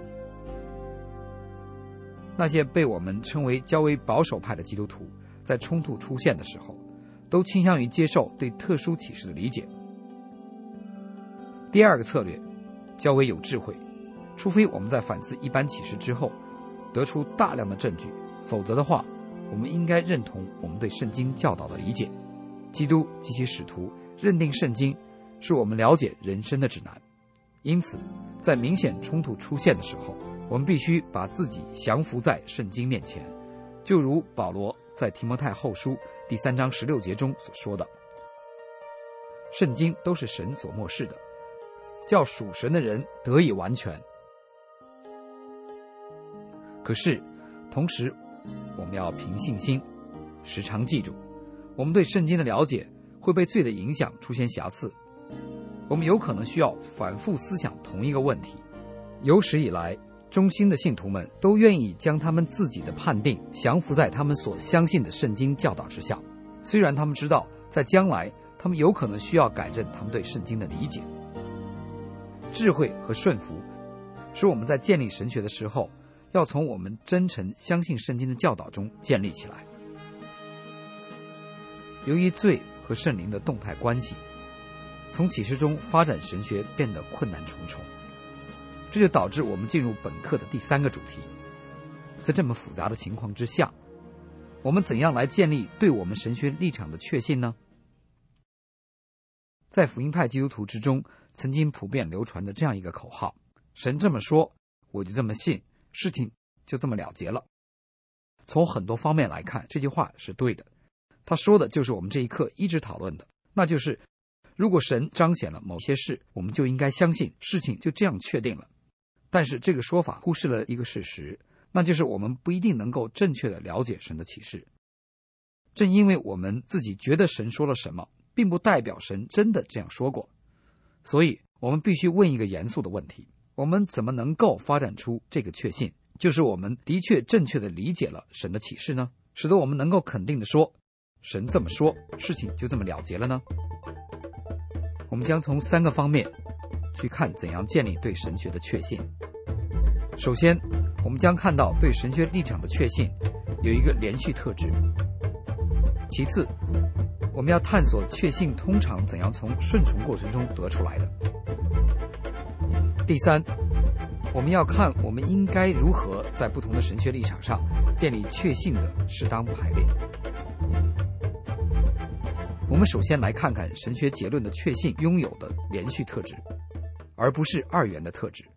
那些被我们称为较为保守派的基督徒，在冲突出现的时候，都倾向于接受对特殊启示的理解。第二个策略较为有智慧，除非我们在反思一般启示之后得出大量的证据，否则的话，我们应该认同我们对圣经教导的理解。基督及其使徒认定圣经是我们了解人生的指南，因此在明显冲突出现的时候，我们必须把自己降服在圣经面前，就如保罗在提摩太后书第三章十六节中所说的，圣经都是神所默示的，叫属神的人得以完全。可是同时我们要凭信心时常记住，我们对圣经的了解会被罪的影响出现瑕疵。我们有可能需要反复思想同一个问题。有史以来，忠心的信徒们都愿意将他们自己的判定降服在他们所相信的圣经教导之下，虽然他们知道在将来他们有可能需要改正他们对圣经的理解。智慧和顺服是我们在建立神学的时候要从我们真诚相信圣经的教导中建立起来。由于罪和圣灵的动态关系，从启示中发展神学变得困难重重，这就导致我们进入本课的第三个主题。在这么复杂的情况之下，我们怎样来建立对我们神学立场的确信呢？在福音派基督徒之中，曾经普遍流传的这样一个口号：神这么说，我就这么信，事情就这么了结了。从很多方面来看，这句话是对的。他说的就是我们这一课一直讨论的，那就是如果神彰显了某些事，我们就应该相信事情就这样确定了。 但是这个说法忽视了一个事实，那就是我们不一定能够正确地了解神的启示。正因为我们自己觉得神说了什么，并不代表神真的这样说过，所以我们必须问一个严肃的问题：我们怎么能够发展出这个确信，就是我们的确正确地理解了神的启示呢？使得我们能够肯定地说，神这么说，事情就这么了结了呢？我们将从三个方面去看怎样建立对神学的确信。首先，我们将看到对神学立场的确信有一个连续特质。其次，我们要探索确信通常怎样从顺从过程中得出来的。第三，我们要看我们应该如何在不同的神学立场上建立确信的适当排列。我们首先来看看神学结论的确信拥有的连续特质，而不是二元的特质。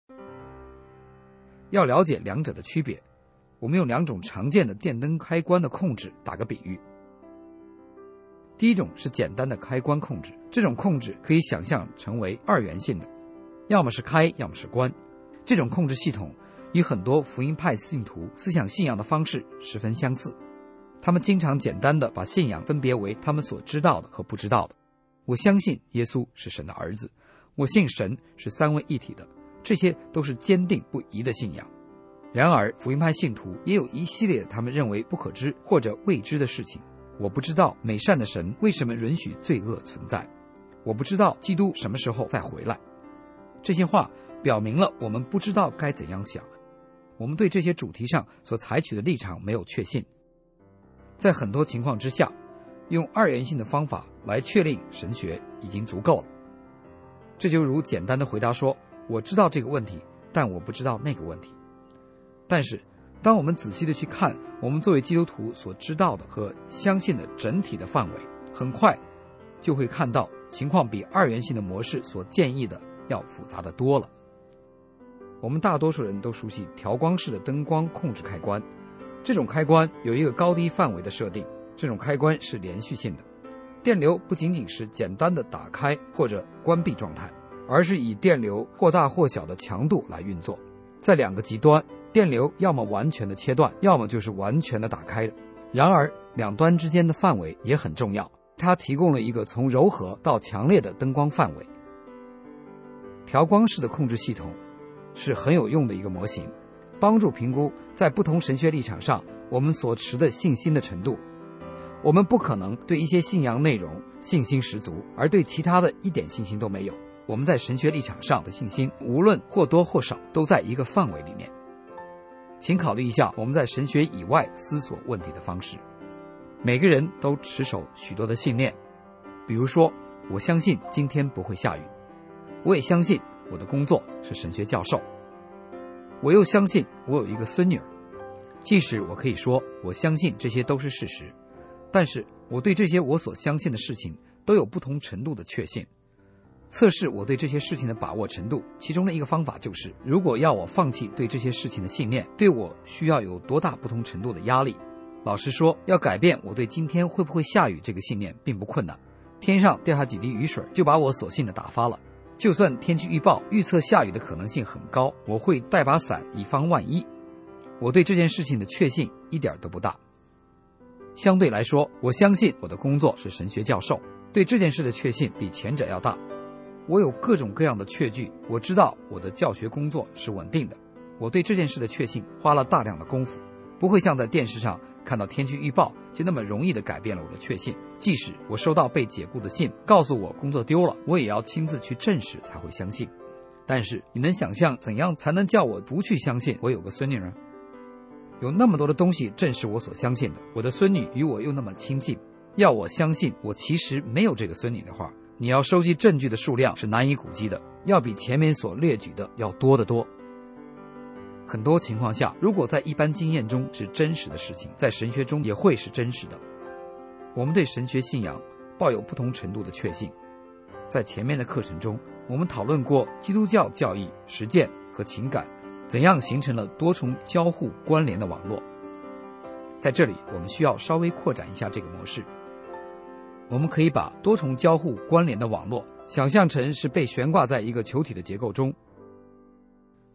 要了解两者的区别，我们用两种常见的电灯开关的控制打个比喻。第一种是简单的开关控制，这种控制可以想象成为二元性的，要么是开，要么是关。这种控制系统与很多福音派信徒思想信仰的方式十分相似，他们经常简单地把信仰分别为他们所知道的和不知道的。我相信耶稣是神的儿子，我信神是三位一体的，这些都是坚定不移的信仰。然而福音派信徒也有一系列他们认为不可知或者未知的事情。我不知道美善的神为什么允许罪恶存在，我不知道基督什么时候再回来。这些话表明了我们不知道该怎样想，我们对这些主题上所采取的立场没有确信。在很多情况之下，用二元性的方法来确定神学已经足够了。这就如简单的回答说，我知道这个问题，但我不知道那个问题。但是当我们仔细的去看我们作为基督徒所知道的和相信的整体的范围，很快就会看到情况比二元性的模式所建议的要复杂的多了。我们大多数人都熟悉调光式的灯光控制开关，这种开关有一个高低范围的设定，这种开关是连续性的，电流不仅仅是简单的打开或者关闭状态，而是以电流或大或小的强度来运作。在两个极端，电流要么完全的切断，要么就是完全的打开的。然而两端之间的范围也很重要，它提供了一个从柔和到强烈的灯光范围。调光式的控制系统是很有用的一个模型，帮助评估在不同神学立场上我们所持的信心的程度。我们不可能对一些信仰内容信心十足，而对其他的一点信心都没有。我们在神学立场上的信心，无论或多或少，都在一个范围里面。请考虑一下我们在神学以外思索问题的方式。每个人都持守许多的信念，比如说，我相信今天不会下雨，我也相信我的工作是神学教授，我又相信我有一个孙女儿。即使我可以说我相信这些都是事实，但是我对这些我所相信的事情都有不同程度的确信。测试我对这些事情的把握程度，其中的一个方法就是，如果要我放弃对这些事情的信念，对我需要有多大不同程度的压力。老实说，要改变我对今天会不会下雨这个信念并不困难，天上掉下几滴雨水就把我所信的打发了。就算天气预报预测下雨的可能性很高，我会带把伞以防万一。我对这件事情的确信一点都不大。相对来说，我相信我的工作是神学教授，对这件事的确信比前者要大。我有各种各样的确据，我知道我的教学工作是稳定的。我对这件事的确信花了大量的功夫，不会像在电视上看到天气预报就那么容易地改变了我的确信。即使我收到被解雇的信，告诉我工作丢了，我也要亲自去证实才会相信。但是你能想象怎样才能叫我不去相信我有个孙女呢？有那么多的东西证实我所相信的，我的孙女与我又那么亲近，要我相信我其实没有这个孙女的话，你要收集证据的数量是难以估计的，要比前面所列举的要多得多。很多情况下，如果在一般经验中是真实的事情，在神学中也会是真实的。我们对神学信仰抱有不同程度的确信。在前面的课程中，我们讨论过基督教教义、实践和情感怎样形成了多重交互关联的网络。在这里，我们需要稍微扩展一下这个模式。我们可以把多重交互关联的网络想象成是被悬挂在一个球体的结构中。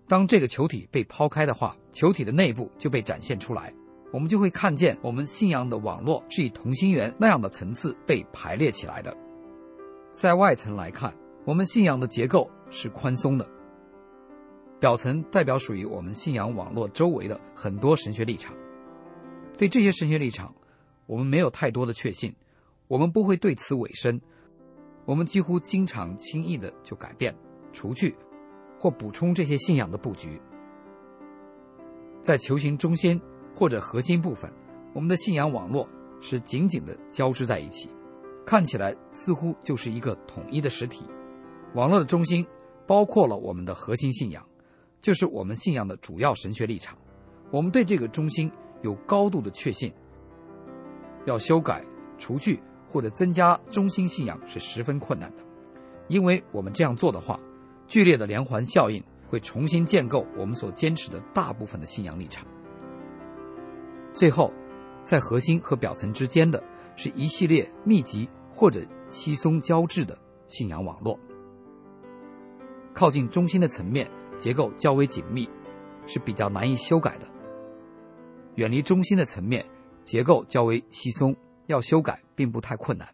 当这个球体被抛开的话，球体的内部就被展现出来，我们就会看见我们信仰的网络是以同心圆那样的层次被排列起来的。在外层来看，我们信仰的结构是宽松的，表层代表属于我们信仰网络周围的很多神学立场。对这些神学立场，我们没有太多的确信，我们不会对此委身，我们几乎经常轻易的就改变、除去或补充这些信仰的布局。在球形中心或者核心部分，我们的信仰网络是紧紧的交织在一起，看起来似乎就是一个统一的实体。网络的中心包括了我们的核心信仰，就是我们信仰的主要神学立场。我们对这个中心有高度的确信，要修改、除去或者增加中心信仰是十分困难的，因为我们这样做的话，剧烈的连环效应会重新建构我们所坚持的大部分的信仰立场。最后，在核心和表层之间的是一系列密集或者稀松交织的信仰网络。靠近中心的层面结构较为紧密，是比较难以修改的；远离中心的层面结构较为稀松，要修改并不太困难。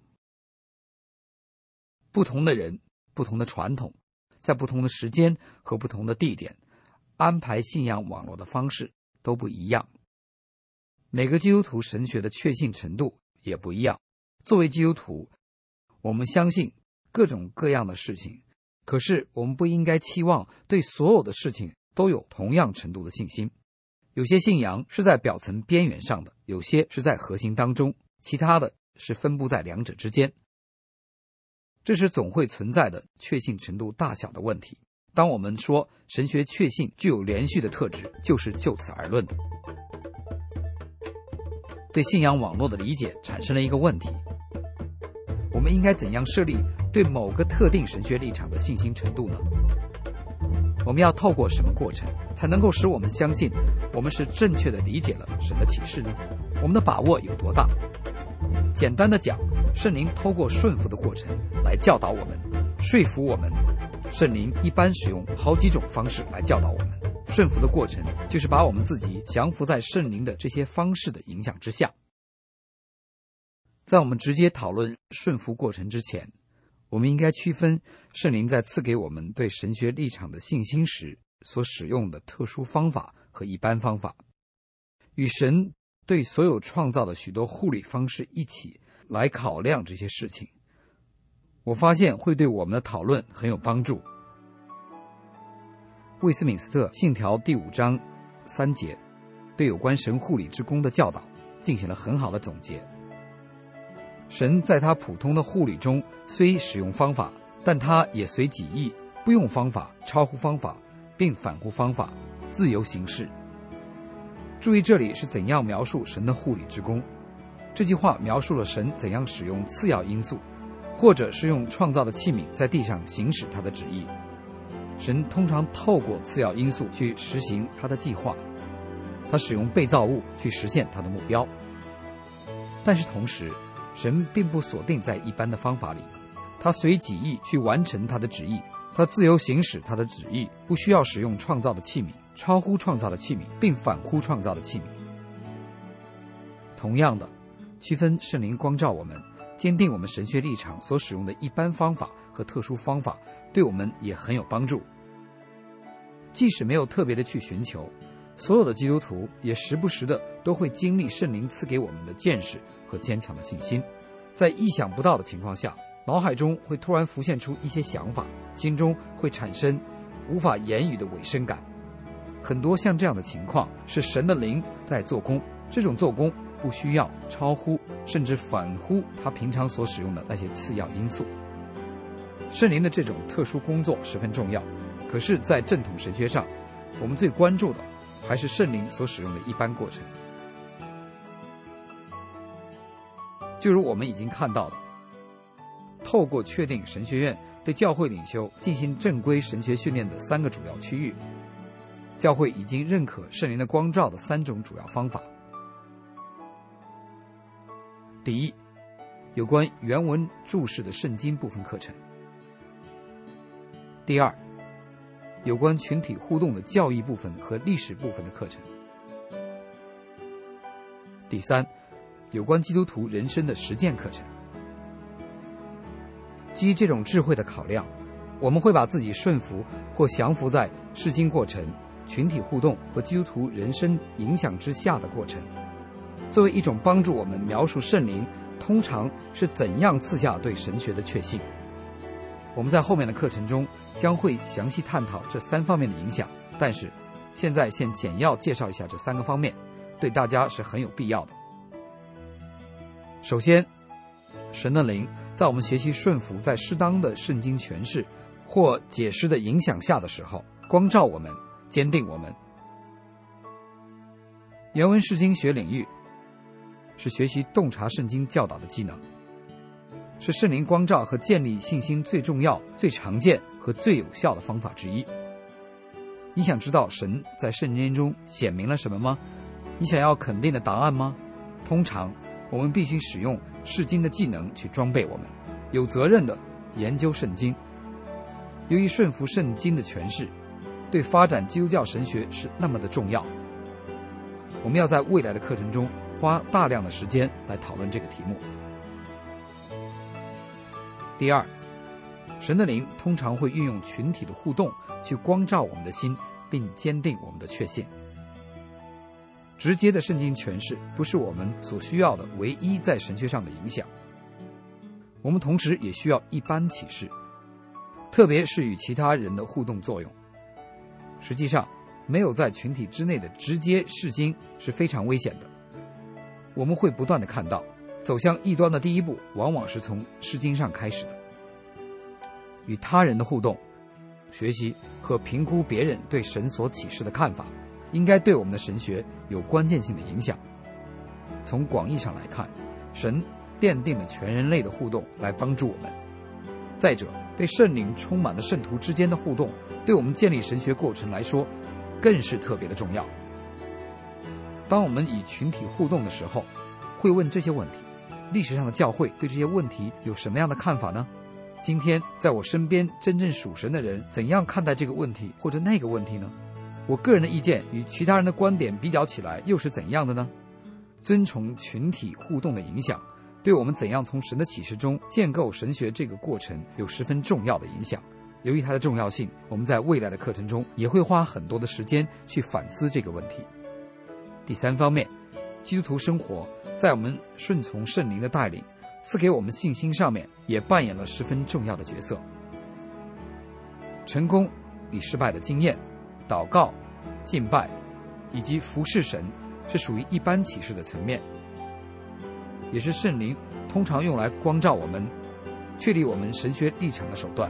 不同的人、不同的传统，在不同的时间和不同的地点，安排信仰网络的方式都不一样。每个基督徒神学的确信程度也不一样。作为基督徒，我们相信各种各样的事情，可是我们不应该期望对所有的事情都有同样程度的信心。有些信仰是在表层边缘上的，有些是在核心当中，其他的是分布在两者之间。这是总会存在的确信程度大小的问题。当我们说神学确信具有连续的特质，就是就此而论的。对信仰网络的理解产生了一个问题：我们应该怎样设立对某个特定神学立场的信心程度呢？我们要透过什么过程才能够使我们相信我们是正确的理解了神的启示呢？我们的把握有多大？简单的讲，圣灵透过顺服的过程来教导我们、说服我们。圣灵一般使用好几种方式来教导我们。顺服的过程就是把我们自己降服在圣灵的这些方式的影响之下。在我们直接讨论顺服过程之前，我们应该区分圣灵在赐给我们对神学立场的信心时所使用的特殊方法和一般方法，与神对所有创造的许多护理方式一起来考量这些事情。我发现会对我们的讨论很有帮助。魏斯敏斯特信条第五章三节对有关神护理之功的教导进行了很好的总结。神在他普通的护理中虽使用方法，但他也随己意，不用方法，超乎方法，并反乎方法，自由行事。注意这里是怎样描述神的护理之功。这句话描述了神怎样使用次要因素，或者是用创造的器皿在地上行使他的旨意。神通常透过次要因素去实行他的计划，他使用被造物去实现他的目标。但是同时，神并不锁定在一般的方法里，他随己意去完成他的旨意，他自由行使他的旨意，不需要使用创造的器皿，超乎创造的器皿，并反乎创造的器皿。同样的，区分圣灵光照我们，坚定我们神学立场所使用的一般方法和特殊方法，对我们也很有帮助。即使没有特别的去寻求，所有的基督徒也时不时的都会经历圣灵赐给我们的见识和坚强的信心。在意想不到的情况下，脑海中会突然浮现出一些想法，心中会产生无法言语的委身感。很多像这样的情况是神的灵在做工，这种做工不需要超乎甚至反乎他平常所使用的那些次要因素。圣灵的这种特殊工作十分重要，可是在正统神学上，我们最关注的还是圣灵所使用的一般过程。就如我们已经看到的，透过确定神学院对教会领袖进行正规神学训练的三个主要区域，教会已经认可圣灵的光照的三种主要方法。第一，有关原文注释的圣经部分课程。第二， 有关群体互动的教义部分和历史部分的课程。第三，有关基督徒人生的实践课程。基于这种智慧的考量，我们会把自己顺服或降服在释经过程、群体互动和基督徒人生影响之下的过程，作为一种帮助我们描述圣灵通常是怎样赐下对神学的确信。我们在后面的课程中将会详细探讨这三方面的影响，但是现在先简要介绍一下这三个方面，对大家是很有必要的。首先，神的灵在我们学习顺服在适当的圣经诠释或解释的影响下的时候，光照我们，坚定我们。原文释经学领域是学习洞察圣经教导的技能，是圣灵光照和建立信心最重要、最常见和最有效的方法之一。你想知道神在圣经中显明了什么吗？你想要肯定的答案吗？通常我们必须使用释经的技能去装备我们，有责任的研究圣经。由于顺服圣经的诠释对发展基督教神学是那么的重要，我们要在未来的课程中花大量的时间来讨论这个题目。第二，神的灵通常会运用群体的互动去光照我们的心，并坚定我们的确信。直接的圣经诠释不是我们所需要的唯一在神学上的影响，我们同时也需要一般启示，特别是与其他人的互动作用。实际上，没有在群体之内的直接释经是非常危险的。我们会不断地看到，走向异端的第一步往往是从释经上开始的。与他人的互动、学习和评估别人对神所启示的看法，应该对我们的神学有关键性的影响。从广义上来看，神奠定了全人类的互动来帮助我们。再者，被圣灵充满的圣徒之间的互动，对我们建立神学过程来说，更是特别的重要。当我们与群体互动的时候，会问这些问题：历史上的教会对这些问题有什么样的看法呢？今天在我身边真正属神的人怎样看待这个问题或者那个问题呢？我个人的意见与其他人的观点比较起来又是怎样的呢？遵从群体互动的影响，对我们怎样从神的启示中建构神学这个过程有十分重要的影响。由于它的重要性，我们在未来的课程中也会花很多的时间去反思这个问题。第三方面，基督徒生活在我们顺从圣灵的带领赐给我们信心上面也扮演了十分重要的角色。成功与失败的经验、祷告、敬拜以及服侍神是属于一般启示的层面，也是圣灵通常用来光照我们、确立我们神学立场的手段。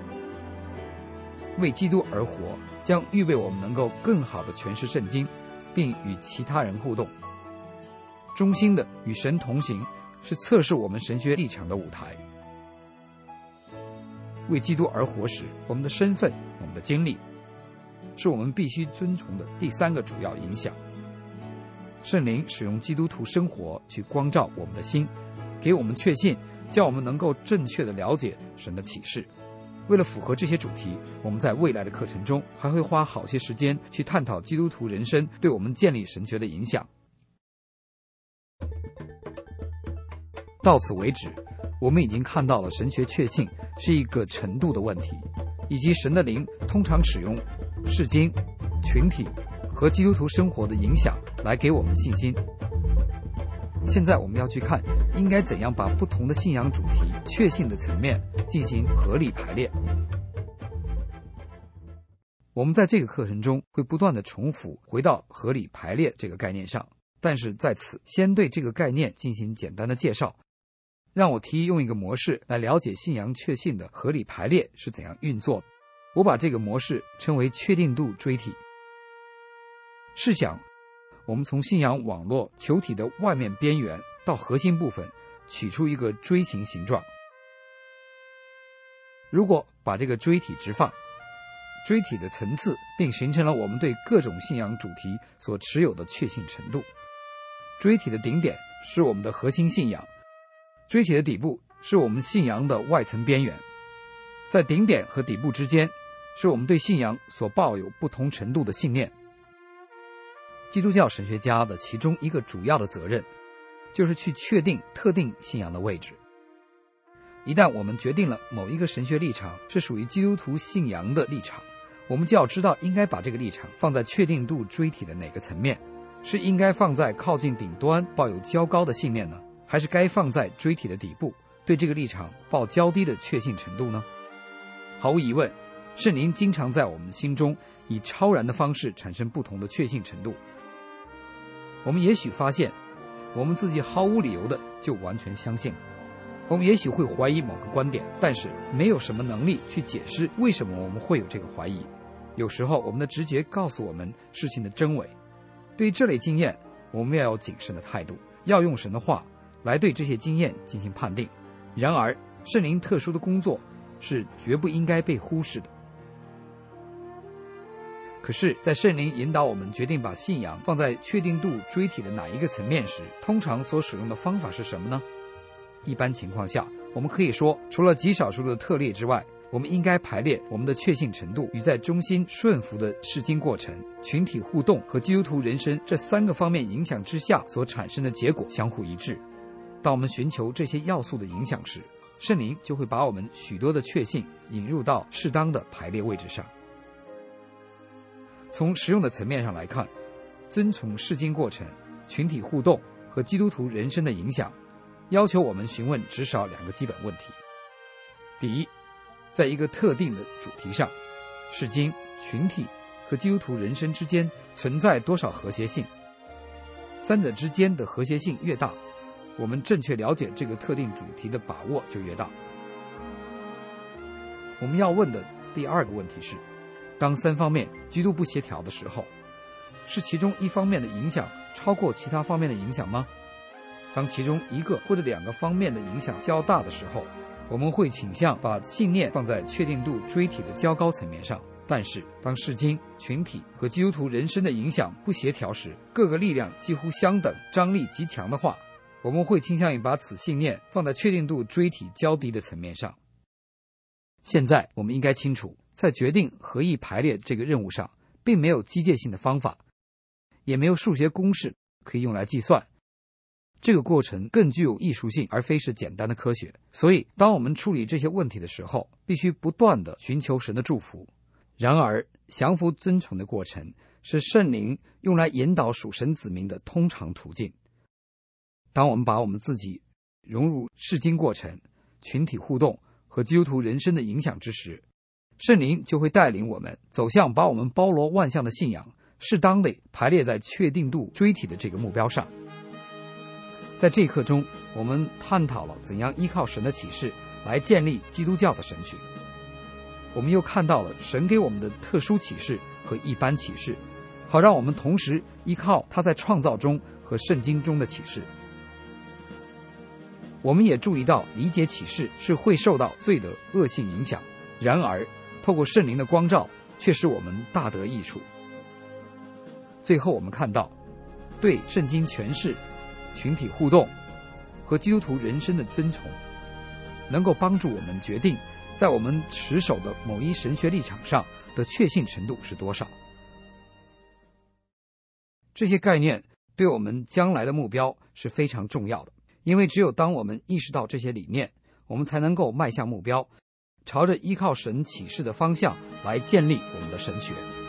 为基督而活将预备我们能够更好地诠释圣经，并与其他人互动。忠心的与神同行是测试我们神学立场的舞台。为基督而活时，我们的身份、我们的经历是我们必须遵从的第三个主要影响。圣灵使用基督徒生活去光照我们的心，给我们确信，叫我们能够正确地了解神的启示。为了符合这些主题，我们在未来的课程中还会花好些时间去探讨基督徒人生对我们建立神学的影响。到此为止，我们已经看到了神学确信是一个程度的问题，以及神的灵通常使用释经、群体和基督徒生活的影响来给我们信心。现在我们要去看应该怎样把不同的信仰主题确信的层面进行合理排列。我们在这个课程中会不断地重复回到合理排列这个概念上，但是在此先对这个概念进行简单的介绍。让我提议用一个模式来了解信仰确信的合理排列是怎样运作。我把这个模式称为确定度锥体。试想，我们从信仰网络球体的外面边缘到核心部分取出一个锥形形状。如果把这个锥体直放，锥体的层次并形成了我们对各种信仰主题所持有的确信程度。锥体的顶点是我们的核心信仰，锥体的底部是我们信仰的外层边缘。在顶点和底部之间是我们对信仰所抱有不同程度的信念。基督教神学家的其中一个主要的责任，就是去确定特定信仰的位置。一旦我们决定了某一个神学立场是属于基督徒信仰的立场，我们就要知道应该把这个立场放在确定度锥体的哪个层面，是应该放在靠近顶端抱有较高的信念呢，还是该放在锥体的底部，对这个立场抱较低的确信程度呢？毫无疑问，圣灵经常在我们心中以超然的方式产生不同的确信程度。我们也许发现我们自己毫无理由的就完全相信了，我们也许会怀疑某个观点，但是没有什么能力去解释为什么我们会有这个怀疑。有时候我们的直觉告诉我们事情的真伪。对于这类经验，我们要有谨慎的态度，要用神的话来对这些经验进行判定。然而圣灵特殊的工作是绝不应该被忽视的。可是在圣灵引导我们决定把信仰放在确定度锥体的哪一个层面时，通常所使用的方法是什么呢？一般情况下，我们可以说，除了极少数的特例之外，我们应该排列我们的确信程度与在中心顺服的释经过程、群体互动和基督徒人生这三个方面影响之下所产生的结果相互一致。当我们寻求这些要素的影响时，圣灵就会把我们许多的确信引入到适当的排列位置上。从实用的层面上来看，遵从释经过程、群体互动和基督徒人生的影响，要求我们询问至少两个基本问题。第一，在一个特定的主题上，释经、群体和基督徒人生之间存在多少和谐性？三者之间的和谐性越大，我们正确了解这个特定主题的把握就越大。我们要问的第二个问题是，当三方面极度不协调的时候，是其中一方面的影响超过其他方面的影响吗？当其中一个或者两个方面的影响较大的时候，我们会倾向把信念放在确定度锥体的较高层面上。但是当释经、群体和基督徒人生的影响不协调时，各个力量几乎相等，张力极强的话，我们会倾向于把此信念放在确定度锥体较低的层面上。现在我们应该清楚，在决定合意排列这个任务上，并没有机械性的方法，也没有数学公式可以用来计算。这个过程更具有艺术性，而非是简单的科学。所以当我们处理这些问题的时候，必须不断地寻求神的祝福。然而降服遵从的过程是圣灵用来引导属神子民的通常途径。当我们把我们自己融入释经过程、群体互动和基督徒人生的影响之时，圣灵就会带领我们走向把我们包罗万象的信仰适当地排列在确定度锥体的这个目标上。在这一课中，我们探讨了怎样依靠神的启示来建立基督教的神学。我们又看到了神给我们的特殊启示和一般启示，好让我们同时依靠他在创造中和圣经中的启示。我们也注意到理解启示是会受到罪的恶性影响，然而透过圣灵的光照却使我们大得益处。最后我们看到，对圣经诠释、群体互动和基督徒人生的遵从，能够帮助我们决定在我们持守的某一神学立场上的确信程度是多少。这些概念对我们将来的目标是非常重要的，因为只有当我们意识到这些理念，我们才能够迈向目标，朝着依靠神启示的方向来建立我们的神学。